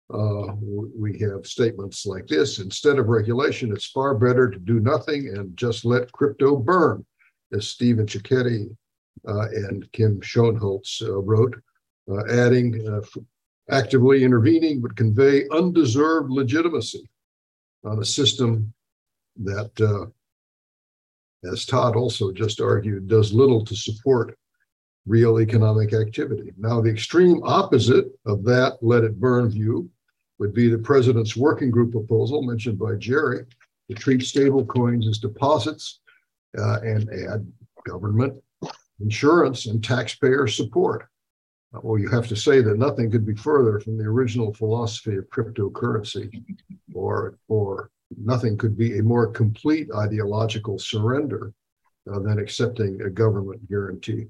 S14: we have statements like this: instead of regulation, it's far better to do nothing and just let crypto burn, as Stephen Cicchetti and Kim Schoenholtz wrote, adding, actively intervening would convey undeserved legitimacy on a system that, as Todd also just argued, does little to support real economic activity. Now, the extreme opposite of that let it burn view would be the president's working group proposal mentioned by Jerry to treat stable coins as deposits and add government, insurance, and taxpayer support. Well, you have to say that nothing could be further from the original philosophy of cryptocurrency, or nothing could be a more complete ideological surrender than accepting a government guarantee.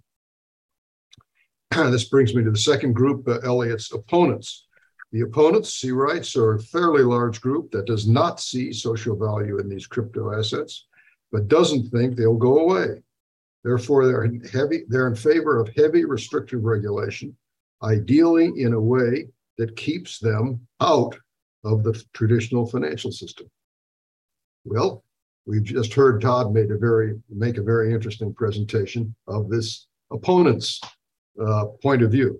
S14: This brings me to the second group, Elliott's opponents. The opponents, he writes, are a fairly large group that does not see social value in these crypto assets, but doesn't think they'll go away. Therefore, they're in favor of heavy restrictive regulation, ideally in a way that keeps them out of the traditional financial system. Well, we've just heard Todd make a very interesting presentation of this opponent's point of view.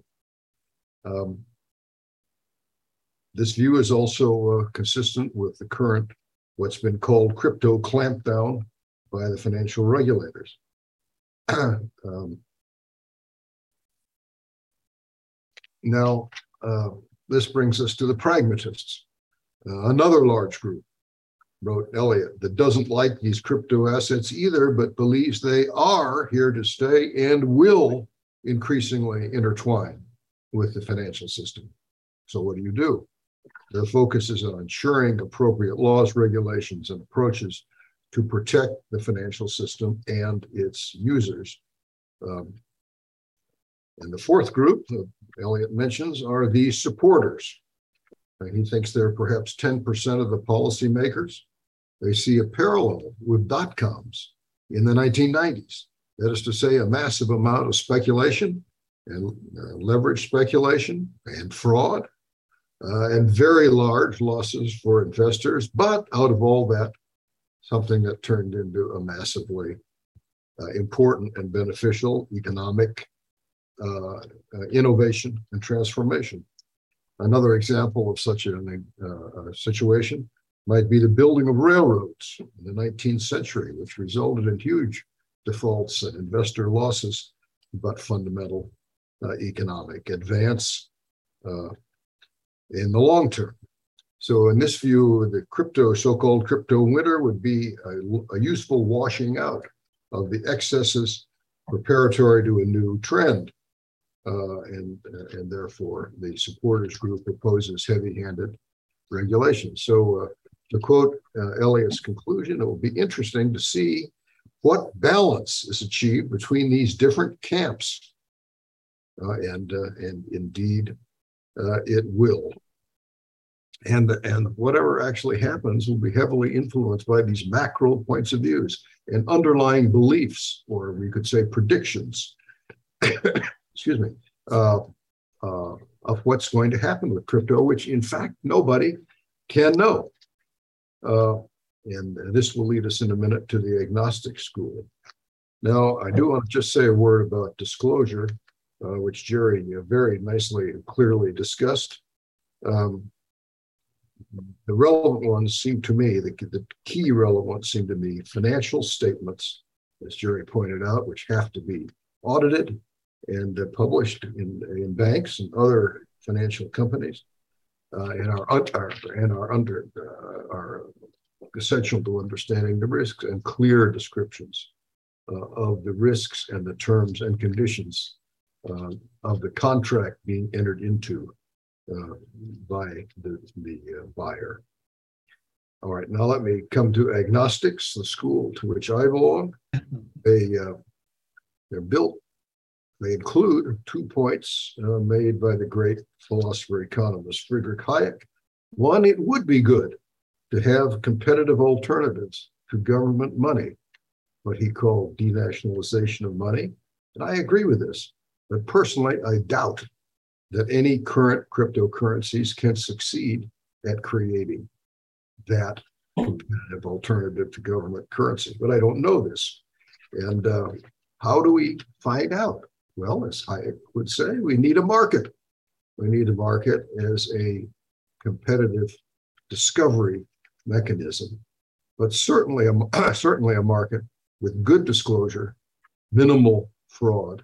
S14: This view is also consistent with the current, what's been called crypto clampdown by the financial regulators. Now, this brings us to the pragmatists, another large group, wrote Elliott, that doesn't like these crypto assets either, but believes they are here to stay and will increasingly intertwine with the financial system. So what do? Their focus is on ensuring appropriate laws, regulations, and approaches to protect the financial system and its users. And the 4th group that Elliott mentions are the supporters. He thinks they're perhaps 10% of the policymakers. They see a parallel with dot-coms in the 1990s. That is to say, a massive amount of speculation and leverage speculation and fraud, and very large losses for investors. But out of all that something that turned into a massively important and beneficial economic innovation and transformation. Another example of such a situation might be the building of railroads in the 19th century, which resulted in huge defaults and investor losses, but fundamental economic advance in the long term. So in this view, the so-called crypto winter would be a useful washing out of the excesses preparatory to a new trend. And therefore, the supporters group opposes heavy-handed regulation. So to quote Elliott's conclusion, it will be interesting to see what balance is achieved between these different camps. And indeed, it will. And whatever actually happens will be heavily influenced by these macro points of views and underlying beliefs, or we could say predictions, excuse me, of what's going to happen with crypto, which in fact nobody can know. And this will lead us in a minute to the agnostic school. Now, I do want to just say a word about disclosure, which Jerry very nicely and clearly discussed. The relevant ones seem to me, the key relevant ones seem to be financial statements, as Jerry pointed out, which have to be audited and published in banks and other financial companies, and are essential to understanding the risks, and clear descriptions of the risks and the terms and conditions of the contract being entered into by the buyer. All right, now let me come to agnostics, the school to which I belong. They're built. They include 2 points made by the great philosopher economist Friedrich Hayek. One, it would be good to have competitive alternatives to government money, what he called denationalization of money. And I agree with this, but personally, I doubt that any current cryptocurrencies can succeed at creating that competitive alternative to government currency. But I don't know this. And how do we find out? Well, as Hayek would say, we need a market. We need a market as a competitive discovery mechanism, but certainly a market with good disclosure, minimal fraud,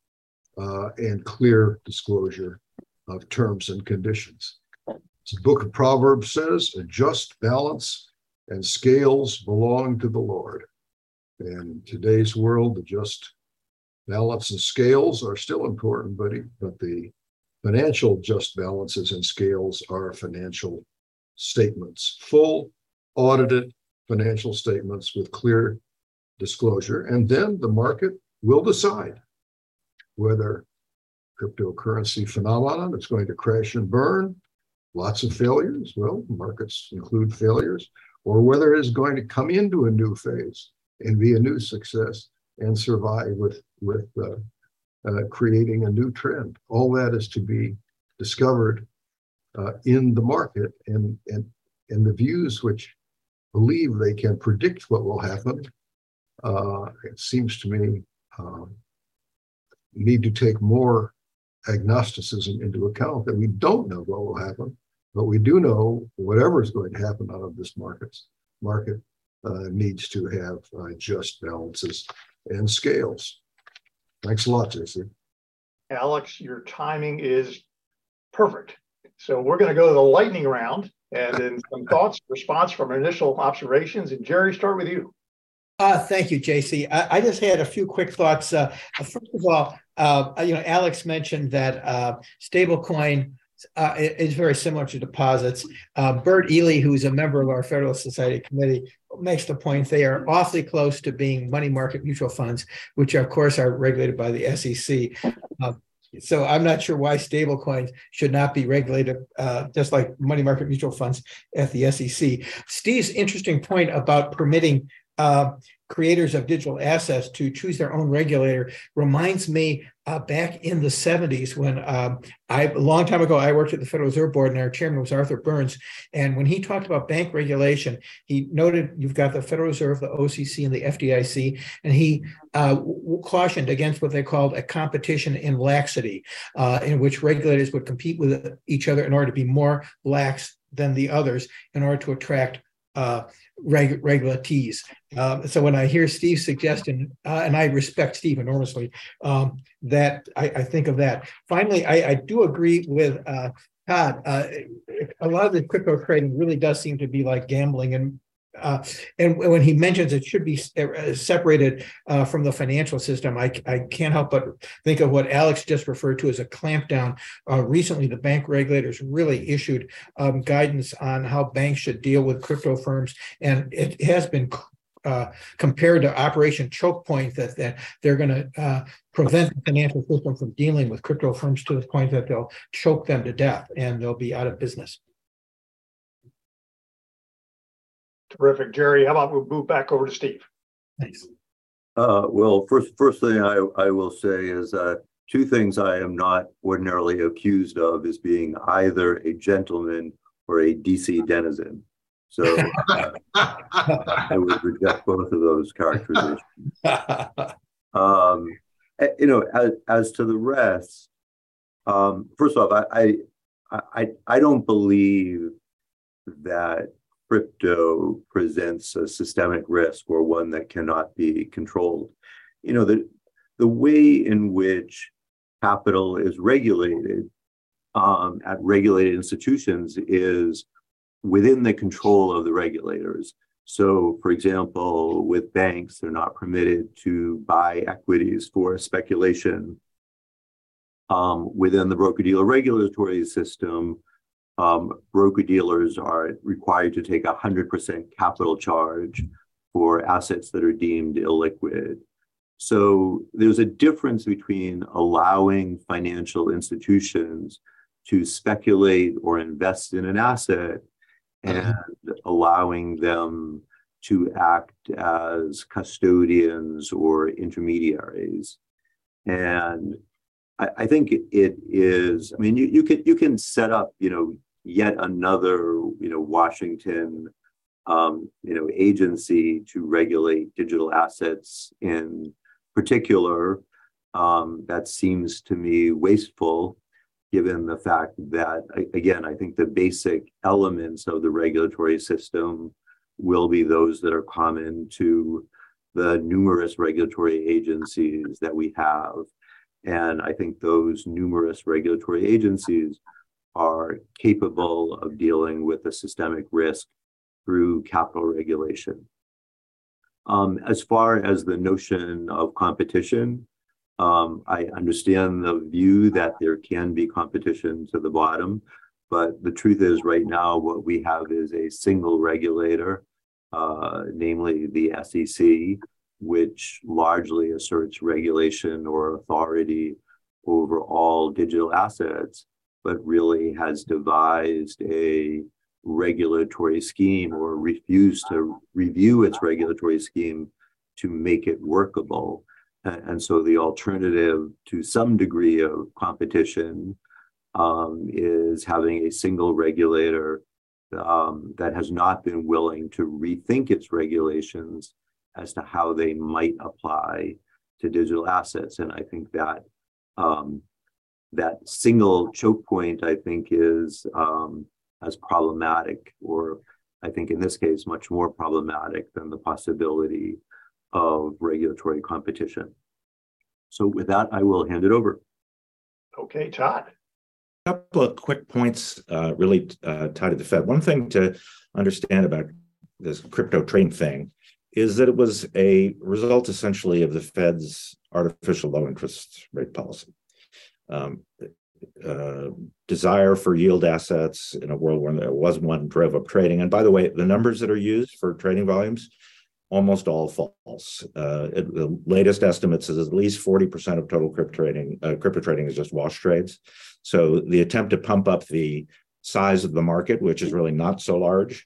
S14: and clear disclosure of terms and conditions. As the book of Proverbs says, a just balance and scales belong to the Lord. And in today's world, the just balance and scales are still important, but the financial just balances and scales are financial statements, full audited financial statements with clear disclosure. And then the market will decide whether cryptocurrency phenomenon is going to crash and burn, lots of failures, well, markets include failures, or whether it is going to come into a new phase and be a new success and survive with creating a new trend. All that is to be discovered in the market, and the views which believe they can predict what will happen, it seems to me, need to take more agnosticism into account, that we don't know what will happen, but we do know whatever is going to happen out of this market needs to have just balances and scales. Thanks a lot, JC.
S2: Alex, your timing is perfect. So we're going to go to the lightning round, and then some thoughts, response from initial observations. And Jerry, start with you.
S11: Thank you, JC. I just had a few quick thoughts. First of all, Alex mentioned that stablecoin is very similar to deposits. Bert Ely, who's a member of our Federalist Society committee, makes the point they are awfully close to being money market mutual funds, which of course are regulated by the SEC. So I'm not sure why stablecoins should not be regulated just like money market mutual funds at the SEC. Steve's interesting point about permitting creators of digital assets to choose their own regulator reminds me back in the 70s when a long time ago, I worked at the Federal Reserve Board and our chairman was Arthur Burns. And when he talked about bank regulation, he noted you've got the Federal Reserve, the OCC, and the FDIC, and he cautioned against what they called a competition in laxity, in which regulators would compete with each other in order to be more lax than the others in order to attract regulatees. So when I hear Steve's suggestion, and I respect Steve enormously, that I think of that. Finally, I do agree with Todd. A lot of the crypto trading really does seem to be like gambling, and when he mentions it should be separated from the financial system, I can't help but think of what Alex just referred to as a clampdown. Recently, the bank regulators really issued guidance on how banks should deal with crypto firms, and it has been compared to Operation Choke Point that they're going to prevent the financial system from dealing with crypto firms to the point that they'll choke them to death and they'll be out of business.
S2: Terrific, Jerry. How about we move back over to Steve?
S11: Thanks.
S12: Well, first thing I will say is two things I am not ordinarily accused of is being either a gentleman or a DC denizen. So I would reject both of those characterizations. As to the rest, first off, I don't believe that crypto presents a systemic risk or one that cannot be controlled. The way in which capital is regulated at regulated institutions is within the control of the regulators. So, for example, with banks, they're not permitted to buy equities for speculation. Within the broker-dealer regulatory system, broker-dealers are required to take 100% capital charge for assets that are deemed illiquid. So there's a difference between allowing financial institutions to speculate or invest in an asset and allowing them to act as custodians or intermediaries. And I think it is, I mean, you can set up, yet another, Washington, agency to regulate digital assets in particular. That seems to me wasteful, given the fact that, again, I think the basic elements of the regulatory system will be those that are common to the numerous regulatory agencies that we have. And I think those numerous regulatory agencies are capable of dealing with the systemic risk through capital regulation. As far as the notion of competition, I understand the view that there can be competition to the bottom, but the truth is right now what we have is a single regulator, namely the SEC, which largely asserts regulation or authority over all digital assets, but really has devised a regulatory scheme or refused to review its regulatory scheme to make it workable. And so the alternative to some degree of competition is having a single regulator that has not been willing to rethink its regulations as to how they might apply to digital assets. And I think that that single choke point, I think, is as problematic, or I think in this case, much more problematic than the possibility of regulatory competition. So with that, I will hand it over.
S2: Okay, Todd.
S13: A couple of quick points really tied to the Fed. One thing to understand about this crypto trading thing is that it was a result essentially of the Fed's artificial low interest rate policy. Desire for yield assets in a world where there wasn't one drove up trading. And by the way, the numbers that are used for trading volumes, almost all false. The latest estimates is at least 40% of total crypto trading is just wash trades. So the attempt to pump up the size of the market, which is really not so large,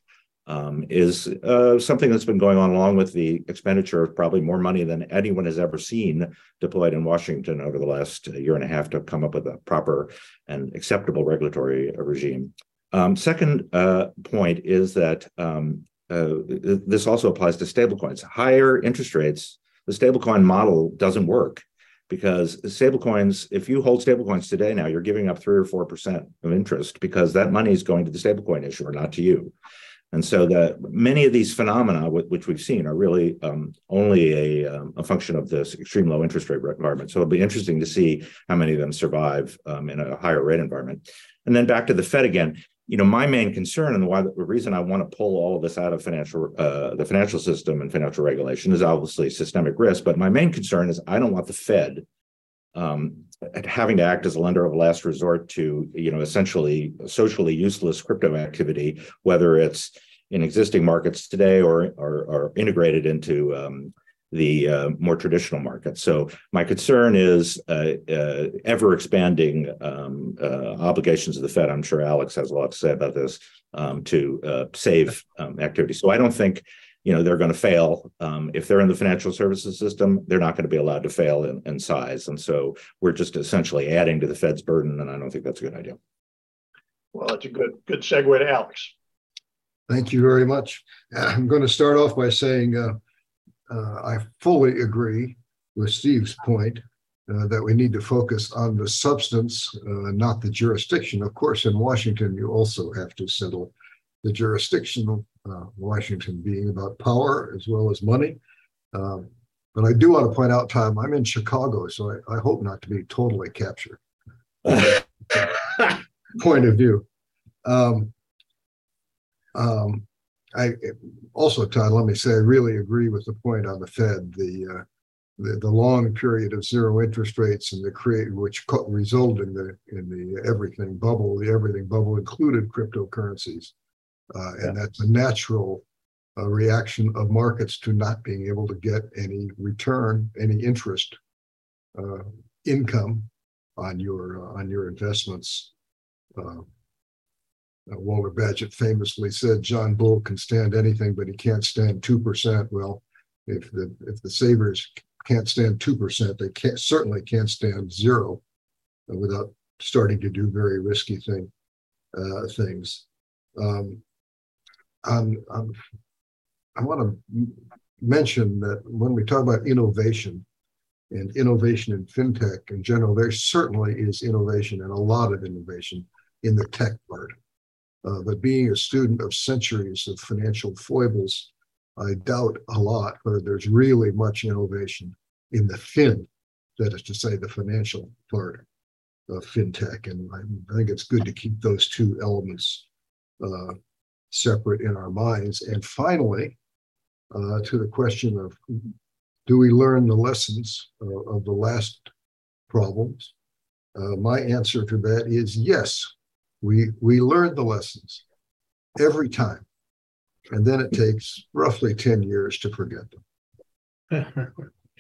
S13: is something that's been going on along with the expenditure of probably more money than anyone has ever seen deployed in Washington over the last year and a half to come up with a proper and acceptable regulatory regime. Second point is that this also applies to stablecoins. Higher interest rates, the stablecoin model doesn't work because stablecoins, if you hold stablecoins today now, you're giving up 3 or 4% of interest because that money is going to the stablecoin issuer, not to you. And so many of these phenomena, which we've seen, are really only a function of this extreme low interest rate environment. So it'll be interesting to see how many of them survive in a higher rate environment. And then back to the Fed again. My main concern and the reason I want to pull all of this out of the financial system and financial regulation is obviously systemic risk. But my main concern is I don't want the Fed having to act as a lender of last resort to, essentially socially useless crypto activity, whether it's in existing markets today or integrated into the more traditional market. So my concern is ever expanding obligations of the Fed. I'm sure Alex has a lot to say about this to save activity. So I don't think they're going to fail. If they're in the financial services system, they're not going to be allowed to fail in size. And so we're just essentially adding to the Fed's burden, and I don't think that's a good idea.
S2: Well, that's a good segue to Alex.
S14: Thank you very much. I'm going to start off by saying I fully agree with Steve's point that we need to focus on the substance, not the jurisdiction. Of course, in Washington, you also have to settle the jurisdictional, Washington being about power as well as money. But I do want to point out, Tom, I'm in Chicago, so I hope not to be totally captured. Point of view. I also, Todd, let me say, I really agree with the point on the Fed. The long period of zero interest rates and which resulted in the everything bubble. The everything bubble included cryptocurrencies, and that's a natural reaction of markets to not being able to get any return, any interest income on your investments. Walter Bagehot famously said, "John Bull can stand anything, but he can't stand 2%." Well, if the savers can't stand 2%, they certainly can't stand zero without starting to do very risky things. I want to mention that when we talk about innovation and innovation in fintech in general, there certainly is innovation and a lot of innovation in the tech part. But being a student of centuries of financial foibles, I doubt a lot whether there's really much innovation in the that is to say, the financial part of fintech. And I think it's good to keep those two elements separate in our minds. And finally, to the question of, do we learn the lessons of the last problems? My answer to that is yes. We learned the lessons every time, and then it takes roughly 10 years to forget them.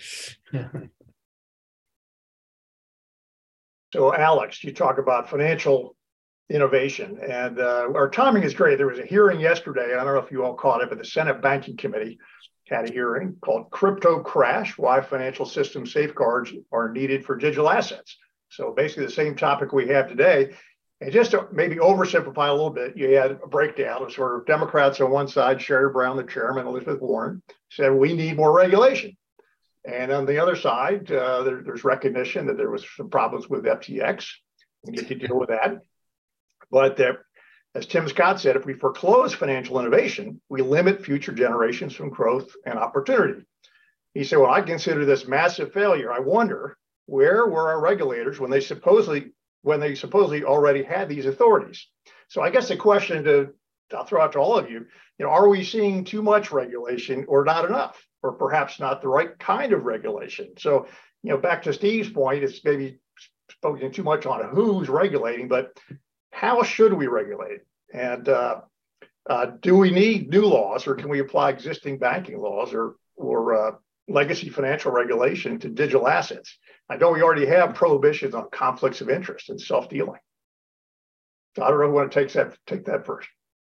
S2: So, Alex, you talk about financial innovation, and our timing is great. There was a hearing yesterday. I don't know if you all caught it, but the Senate Banking Committee had a hearing called Crypto Crash, Why Financial System Safeguards Are Needed for Digital Assets. So basically the same topic we have today. And just to maybe oversimplify a little bit, you had a breakdown of sort of Democrats on one side, Sherrod Brown, the chairman, Elizabeth Warren, said we need more regulation. And on the other side, there's recognition that there was some problems with FTX. We need to deal with that. But as Tim Scott said, if we foreclose financial innovation, we limit future generations from growth and opportunity. He said, well, I consider this massive failure. I wonder, where were our regulators when they supposedly already had these authorities? So I guess the question I'll throw out to all of you, are we seeing too much regulation or not enough, or perhaps not the right kind of regulation? So, back to Steve's point, it's maybe focusing too much on who's regulating, but how should we regulate? And do we need new laws, or can we apply existing banking laws or legacy financial regulation to digital assets? I know we already have prohibitions on conflicts of interest and self-dealing. So I don't know who want to take that first.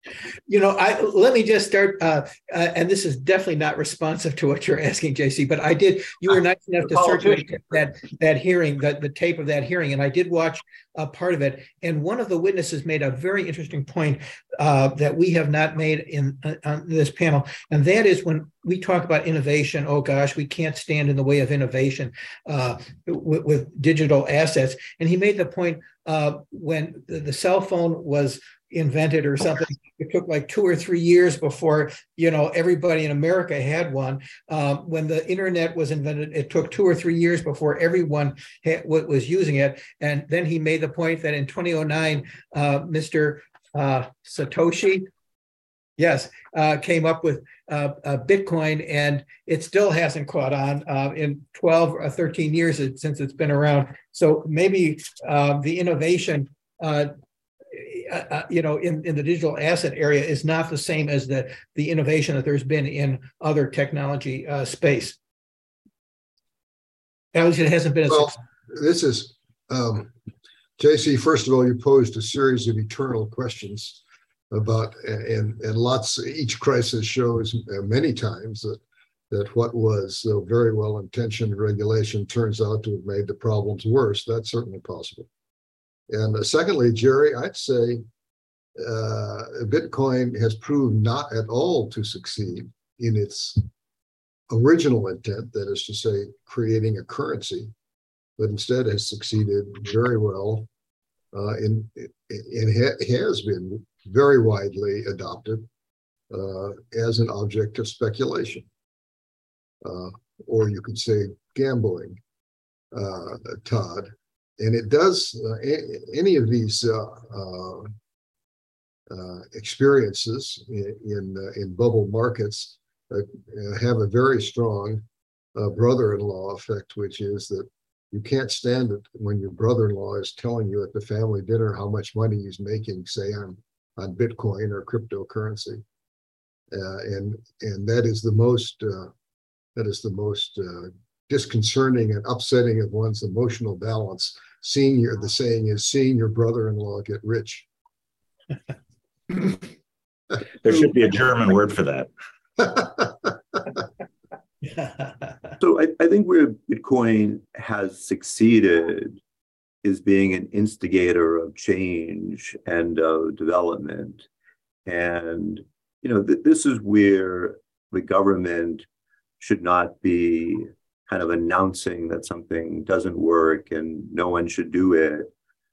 S11: Let me just start, and this is definitely not responsive to what you're asking, JC, but you were nice enough to circulate that hearing, the tape of that hearing, and I did watch part of it. And one of the witnesses made a very interesting point that we have not made on this panel, and that is when we talk about innovation, oh gosh, we can't stand in the way of innovation with digital assets. And he made the point when the cell phone was invented or something, it took like 2 or 3 years before everybody in America had one. When the internet was invented, it took 2 or 3 years before everyone was using it. And then he made the point that in 2009, Mr. Satoshi, yes, came up with Bitcoin, and it still hasn't caught on in 12 or 13 years since it's been around. So maybe the innovation in the digital asset area is not the same as the innovation that there's been in other technology space. At least it hasn't been.
S14: This is, JC, first of all, you posed a series of eternal questions about, and each crisis shows many times that what was very well-intentioned regulation turns out to have made the problems worse. That's certainly possible. And secondly, Jerry, I'd say Bitcoin has proved not at all to succeed in its original intent, that is to say, creating a currency, but instead has succeeded very well and has been very widely adopted as an object of speculation, or you could say gambling, Todd. And it does, any of these experiences in bubble markets have a very strong brother-in-law effect, which is that you can't stand it when your brother-in-law is telling you at the family dinner how much money he's making, say on Bitcoin or cryptocurrency, and that is the most disconcerting and upsetting of one's emotional balance. The saying is seeing your brother-in-law get rich.
S13: There should be a German word for that.
S12: So I think where Bitcoin has succeeded is being an instigator of change and of development. And, this is where the government should not be kind of announcing that something doesn't work and no one should do it.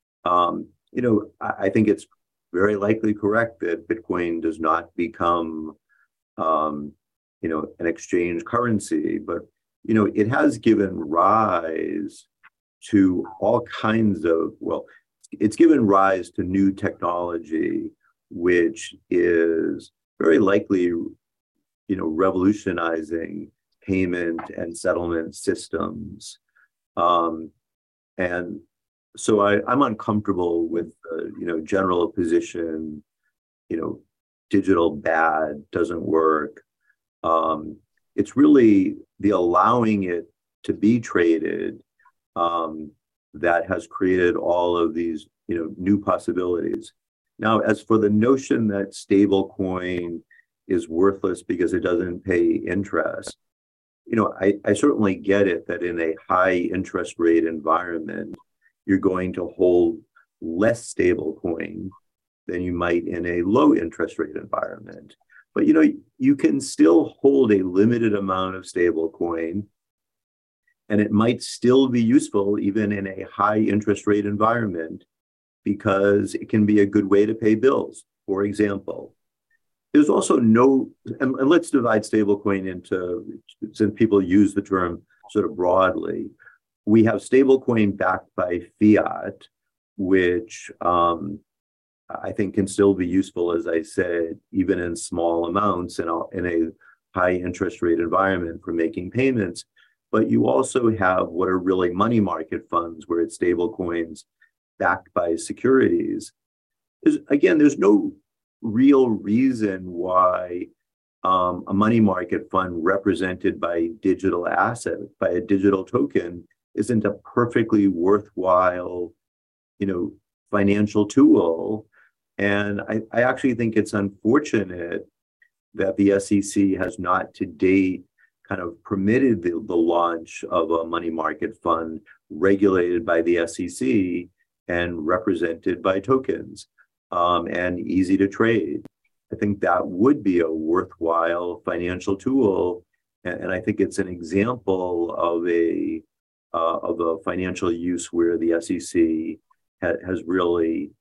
S12: I think it's very likely correct that Bitcoin does not become, an exchange currency, but, it has given rise to all kinds of, it's given rise to new technology, which is very likely, revolutionizing payment and settlement systems. And so I'm uncomfortable with the, general position, digital bad, doesn't work. It's really the allowing it to be traded that has created all of these, new possibilities. Now, as for the notion that stablecoin is worthless because it doesn't pay interest, I certainly get it that in a high interest rate environment, you're going to hold less stable coin than you might in a low interest rate environment. But, you can still hold a limited amount of stable coin, and it might still be useful even in a high interest rate environment because it can be a good way to pay bills, for example. There's also and let's divide stablecoin into, since people use the term sort of broadly, we have stablecoin backed by fiat, which I think can still be useful, as I said, even in small amounts in a high interest rate environment for making payments. But you also have what are really money market funds, where it's stablecoins backed by securities. There's no real reason why a money market fund represented by digital asset, by a digital token, isn't a perfectly worthwhile, financial tool. And I actually think it's unfortunate that the SEC has not to date kind of permitted the launch of a money market fund regulated by the SEC and represented by tokens and easy to trade. I think that would be a worthwhile financial tool. And I think it's an example of a financial use where the SEC has really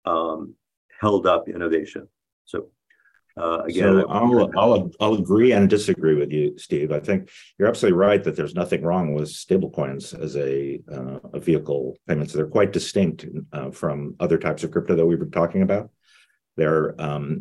S12: held up innovation. So again,
S13: so I'll agree and disagree with you, Steve. I think you're absolutely right that there's nothing wrong with stablecoins as a vehicle payments. They're quite distinct from other types of crypto that we've been talking about. They're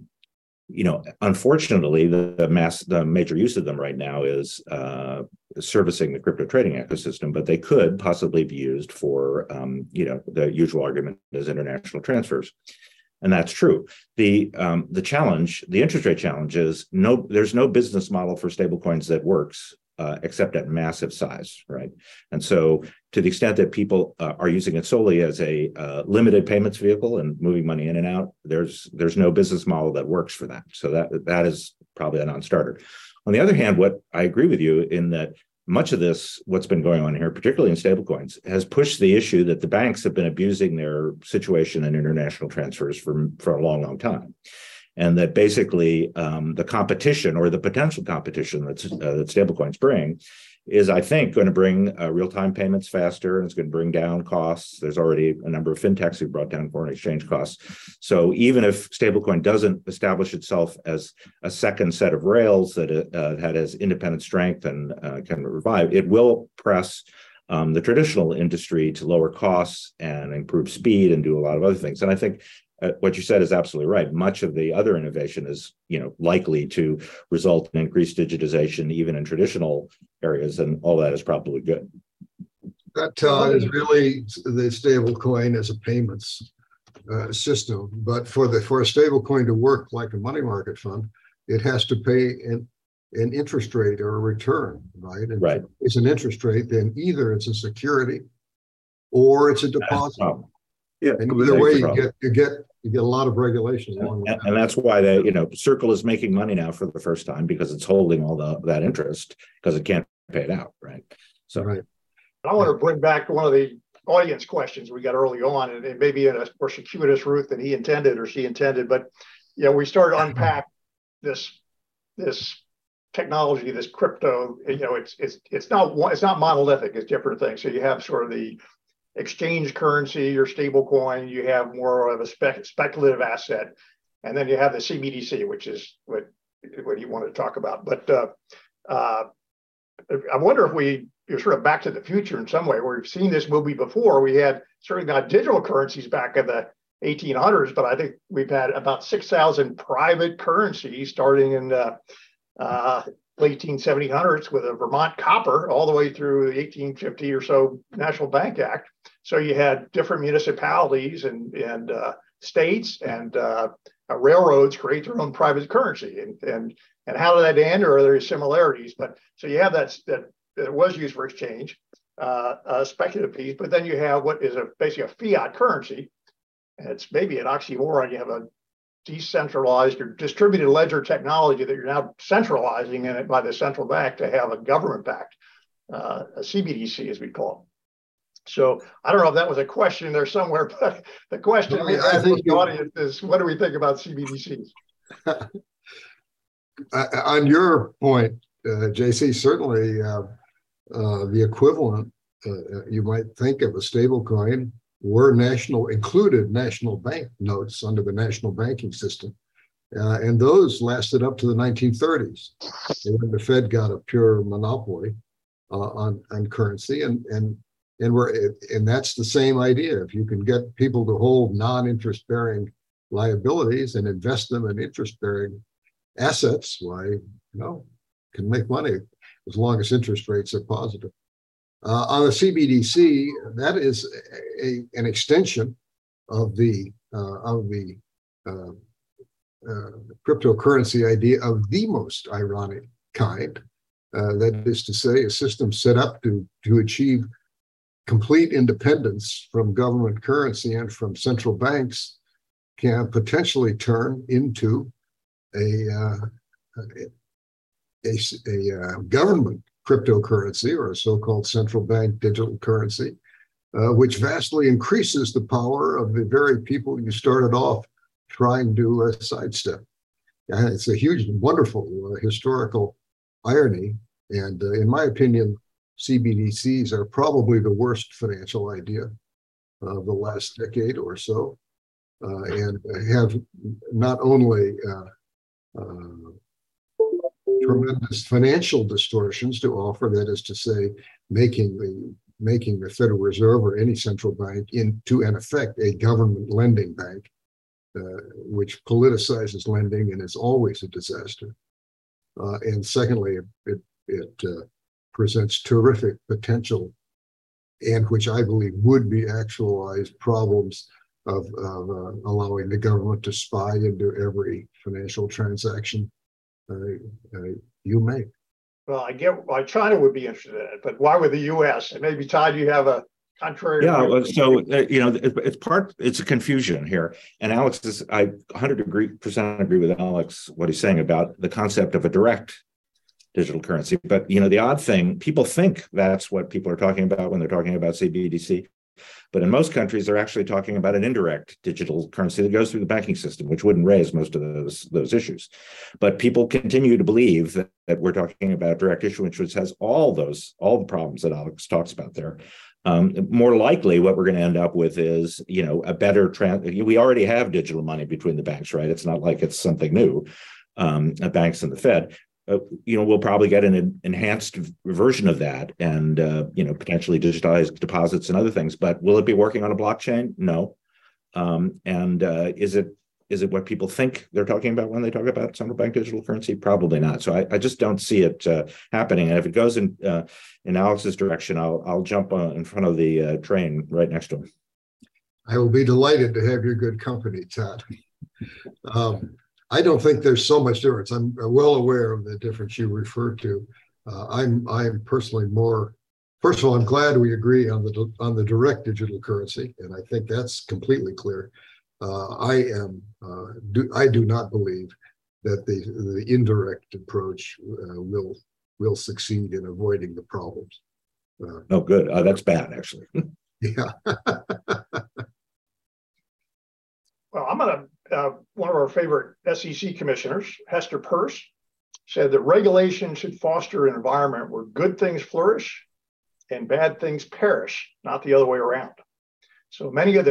S13: unfortunately, the major use of them right now is servicing the crypto trading ecosystem, but they could possibly be used for, the usual argument is international transfers. And that's true. The challenge, the interest rate challenge is there's no business model for stablecoins that works except at massive size, right? And so to the extent that people are using it solely as a limited payments vehicle and moving money in and out, there's no business model that works for that. So that is probably a non-starter. On the other hand, what I agree with you in that much of this, what's been going on here, particularly in stablecoins, has pushed the issue that the banks have been abusing their situation in international transfers for a long, long time. And that basically the competition or the potential competition that stablecoins bring is, I think, going to bring real-time payments faster, and it's going to bring down costs. There's already a number of fintechs who brought down foreign exchange costs. So even if stablecoin doesn't establish itself as a second set of rails that has independent strength and can revive, it will press the traditional industry to lower costs and improve speed and do a lot of other things. And I think what you said is absolutely right. Much of the other innovation is, likely to result in increased digitization, even in traditional areas, and all that is probably good.
S14: That is really the stable coin as a payments system. But for a stable coin to work like a money market fund, it has to pay an interest rate or a return, right? And
S13: right.
S14: If it's an interest rate, then either it's a security or it's a deposit.
S12: Yeah,
S14: and either way, you get a lot of regulations along with that.
S13: And that's why Circle is making money now for the first time, because it's holding all that interest because it can't pay it out, right? So
S14: right.
S2: I want to bring back one of the audience questions we got early on, and it may be in a more circuitous route than he intended or she intended, but we started to unpack this technology, this crypto. It's not monolithic. It's different things. So you have sort of the exchange currency or stable coin, you have more of a speculative asset, and then you have the CBDC, which is what you want to talk about. But I wonder if you're sort of back to the future in some way, where we've seen this movie before. We had certainly not digital currencies back in the 1800s, but I think we've had about 6,000 private currencies starting in late 1800s with a Vermont copper all the way through the 1850 or so National Bank Act. So you had different municipalities and states and railroads create their own private currency. And how did that end, or are there similarities? But so you have that it was used for exchange, speculative piece, but then you have what is basically a fiat currency. And it's maybe an oxymoron. You have a decentralized or distributed ledger technology that you're now centralizing in it by the central bank to have a government-backed, a CBDC, as we call it. So I don't know if that was a question there somewhere, but the question I think the audience is, what do we think about CBDCs?
S14: On your point, JC, certainly the equivalent, you might think of a stable coin, were included national bank notes under the national banking system. And those lasted up to the 1930s. And when the Fed got a pure monopoly on currency. And that's the same idea. If you can get people to hold non-interest bearing liabilities and invest them in interest bearing assets, can make money as long as interest rates are positive. On the CBDC, that is an extension of the cryptocurrency idea of the most ironic kind. That is to say, a system set up to achieve complete independence from government currency and from central banks, can potentially turn into a government cryptocurrency, or a so-called central bank digital currency, which vastly increases the power of the very people you started off trying to sidestep. It's a huge, wonderful historical irony. And in my opinion, CBDCs are probably the worst financial idea of the last decade or so, and have not only tremendous financial distortions to offer, that is to say, making the Federal Reserve or any central bank into, in effect, a government lending bank, which politicizes lending and is always a disaster. And secondly, it presents terrific potential, and which I believe would be actualized, problems of allowing the government to spy into every financial transaction you make.
S2: Well, I get why China would be interested in it, but why would the U.S.? And maybe, Todd, you have a contrary.
S13: Yeah, so it's a confusion here. And Alex I 100% agree with Alex, what he's saying about the concept of a direct digital currency. But, the odd thing, people think that's what people are talking about when they're talking about CBDC. But in most countries, they're actually talking about an indirect digital currency that goes through the banking system, which wouldn't raise most of those issues. But people continue to believe that we're talking about direct issuance, which has all the problems that Alex talks about there. More likely, what we're going to end up with is, a better we already have digital money between the banks, right? It's not like it's something new, banks and the Fed. We'll probably get an enhanced version of that, and potentially digitized deposits and other things. But will it be working on a blockchain? No. Is it what people think they're talking about when they talk about central bank digital currency? Probably not. So I just don't see it happening. And if it goes in Alex's direction, I'll jump in front of the train right next to him.
S14: I will be delighted to have your good company, Todd. I don't think there's so much difference. I'm well aware of the difference you referred to. I'm personally more. First of all, I'm glad we agree on the direct digital currency, and I think that's completely clear. I do not believe that the indirect approach will succeed in avoiding the problems.
S13: Oh, good. That's bad, actually.
S14: Yeah.
S2: Well, I'm going to. One of our favorite SEC commissioners, Hester Peirce, said that regulation should foster an environment where good things flourish and bad things perish, not the other way around. So many of the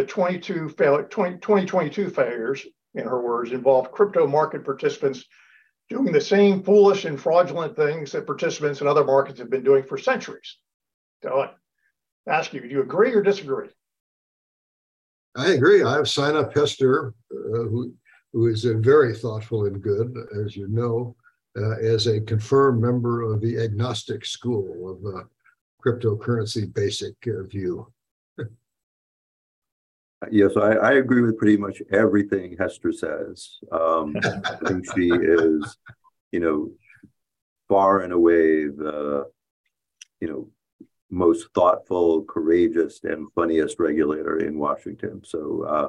S2: 2022 failures, in her words, involved crypto market participants doing the same foolish and fraudulent things that participants in other markets have been doing for centuries. So I ask you, do you agree or disagree?
S14: I agree. I've signed up Hester, who is very thoughtful and good, as you know, as a confirmed member of the agnostic school of cryptocurrency basic view.
S12: Yes, I agree with pretty much everything Hester says. I think she is, far and away the, most thoughtful, courageous, and funniest regulator in Washington. So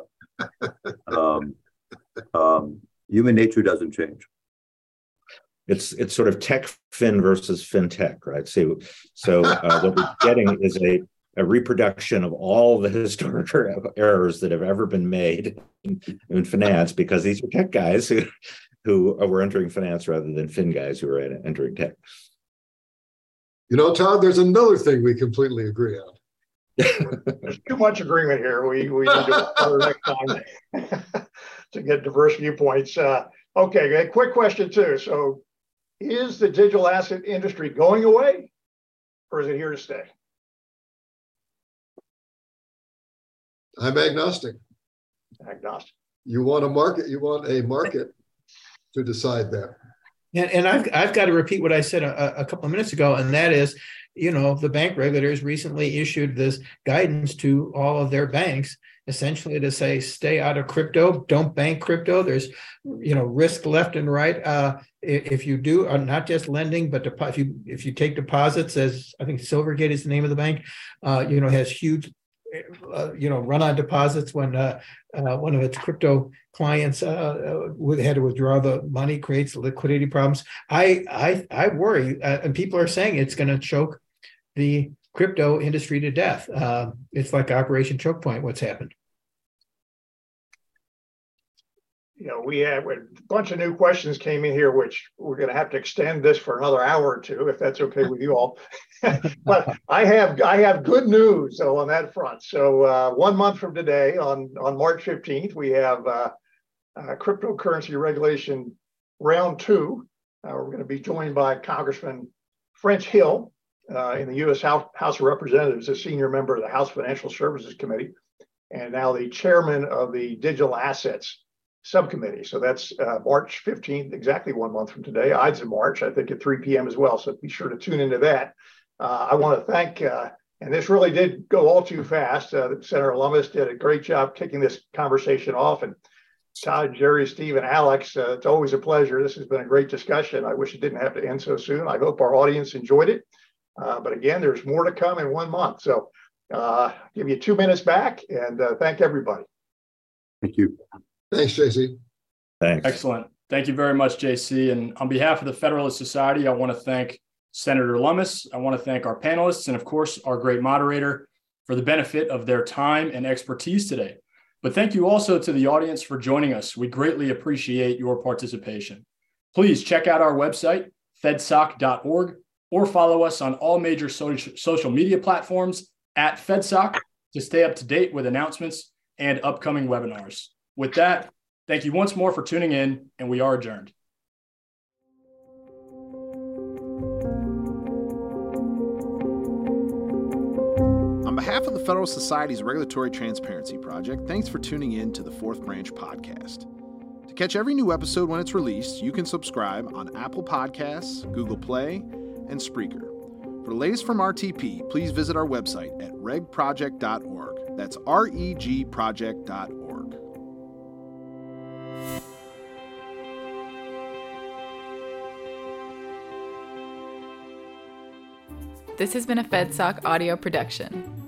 S12: human nature doesn't change.
S13: It's sort of tech fin versus fintech, right? So what we're getting is a reproduction of all the historic errors that have ever been made in finance, because these are tech guys who were entering finance rather than fin guys who were entering tech.
S14: Todd, there's another thing we completely agree on.
S2: There's too much agreement here. We need to cover next time to get diverse viewpoints. Okay, a quick question too. So is the digital asset industry going away, or is it here to stay?
S14: I'm agnostic.
S2: Agnostic.
S14: You want a market to decide that.
S11: And I've got to repeat what I said a couple of minutes ago, and that is, the bank regulators recently issued this guidance to all of their banks, essentially to say, stay out of crypto, don't bank crypto. There's, risk left and right. If you do, not just lending, but if you take deposits, as I think Silvergate is the name of the bank, has huge run on deposits when one of its crypto clients had to withdraw the money, creates liquidity problems. I worry, and people are saying it's going to choke the crypto industry to death. It's like Operation Choke Point, what's happened.
S2: We have a bunch of new questions came in here, which we're going to have to extend this for another hour or two, if that's okay with you all. But I have good news on that front. So 1 month from today, on March 15th, we have cryptocurrency regulation round 2. We're going to be joined by Congressman French Hill in the U.S. House of Representatives, a senior member of the House Financial Services Committee, and now the chairman of the Digital Assets Subcommittee. So that's March 15th, exactly 1 month from today. Ides of March, I think at 3 p.m. as well. So be sure to tune into that. I want to thank, and this really did go all too fast. Senator Lummis did a great job kicking this conversation off. And Todd, Jerry, Steve, and Alex, it's always a pleasure. This has been a great discussion. I wish it didn't have to end so soon. I hope our audience enjoyed it. But again, there's more to come in 1 month. So give you 2 minutes back and thank everybody.
S12: Thank you.
S14: Thanks, JC.
S13: Thanks.
S9: Excellent. Thank you very much, JC. And on behalf of the Federalist Society, I want to thank Senator Lummis. I want to thank our panelists and, of course, our great moderator for the benefit of their time and expertise today. But thank you also to the audience for joining us. We greatly appreciate your participation. Please check out our website, fedsoc.org, or follow us on all major social media platforms at FedSoc to stay up to date with announcements and upcoming webinars. With that, thank you once more for tuning in, and we are adjourned.
S7: On behalf of the Federal Society's Regulatory Transparency Project, thanks for tuning in to the Fourth Branch podcast. To catch every new episode when it's released, you can subscribe on Apple Podcasts, Google Play, and Spreaker. For the latest from RTP, please visit our website at regproject.org. That's regproject.org.
S15: This has been a FedSoc audio production.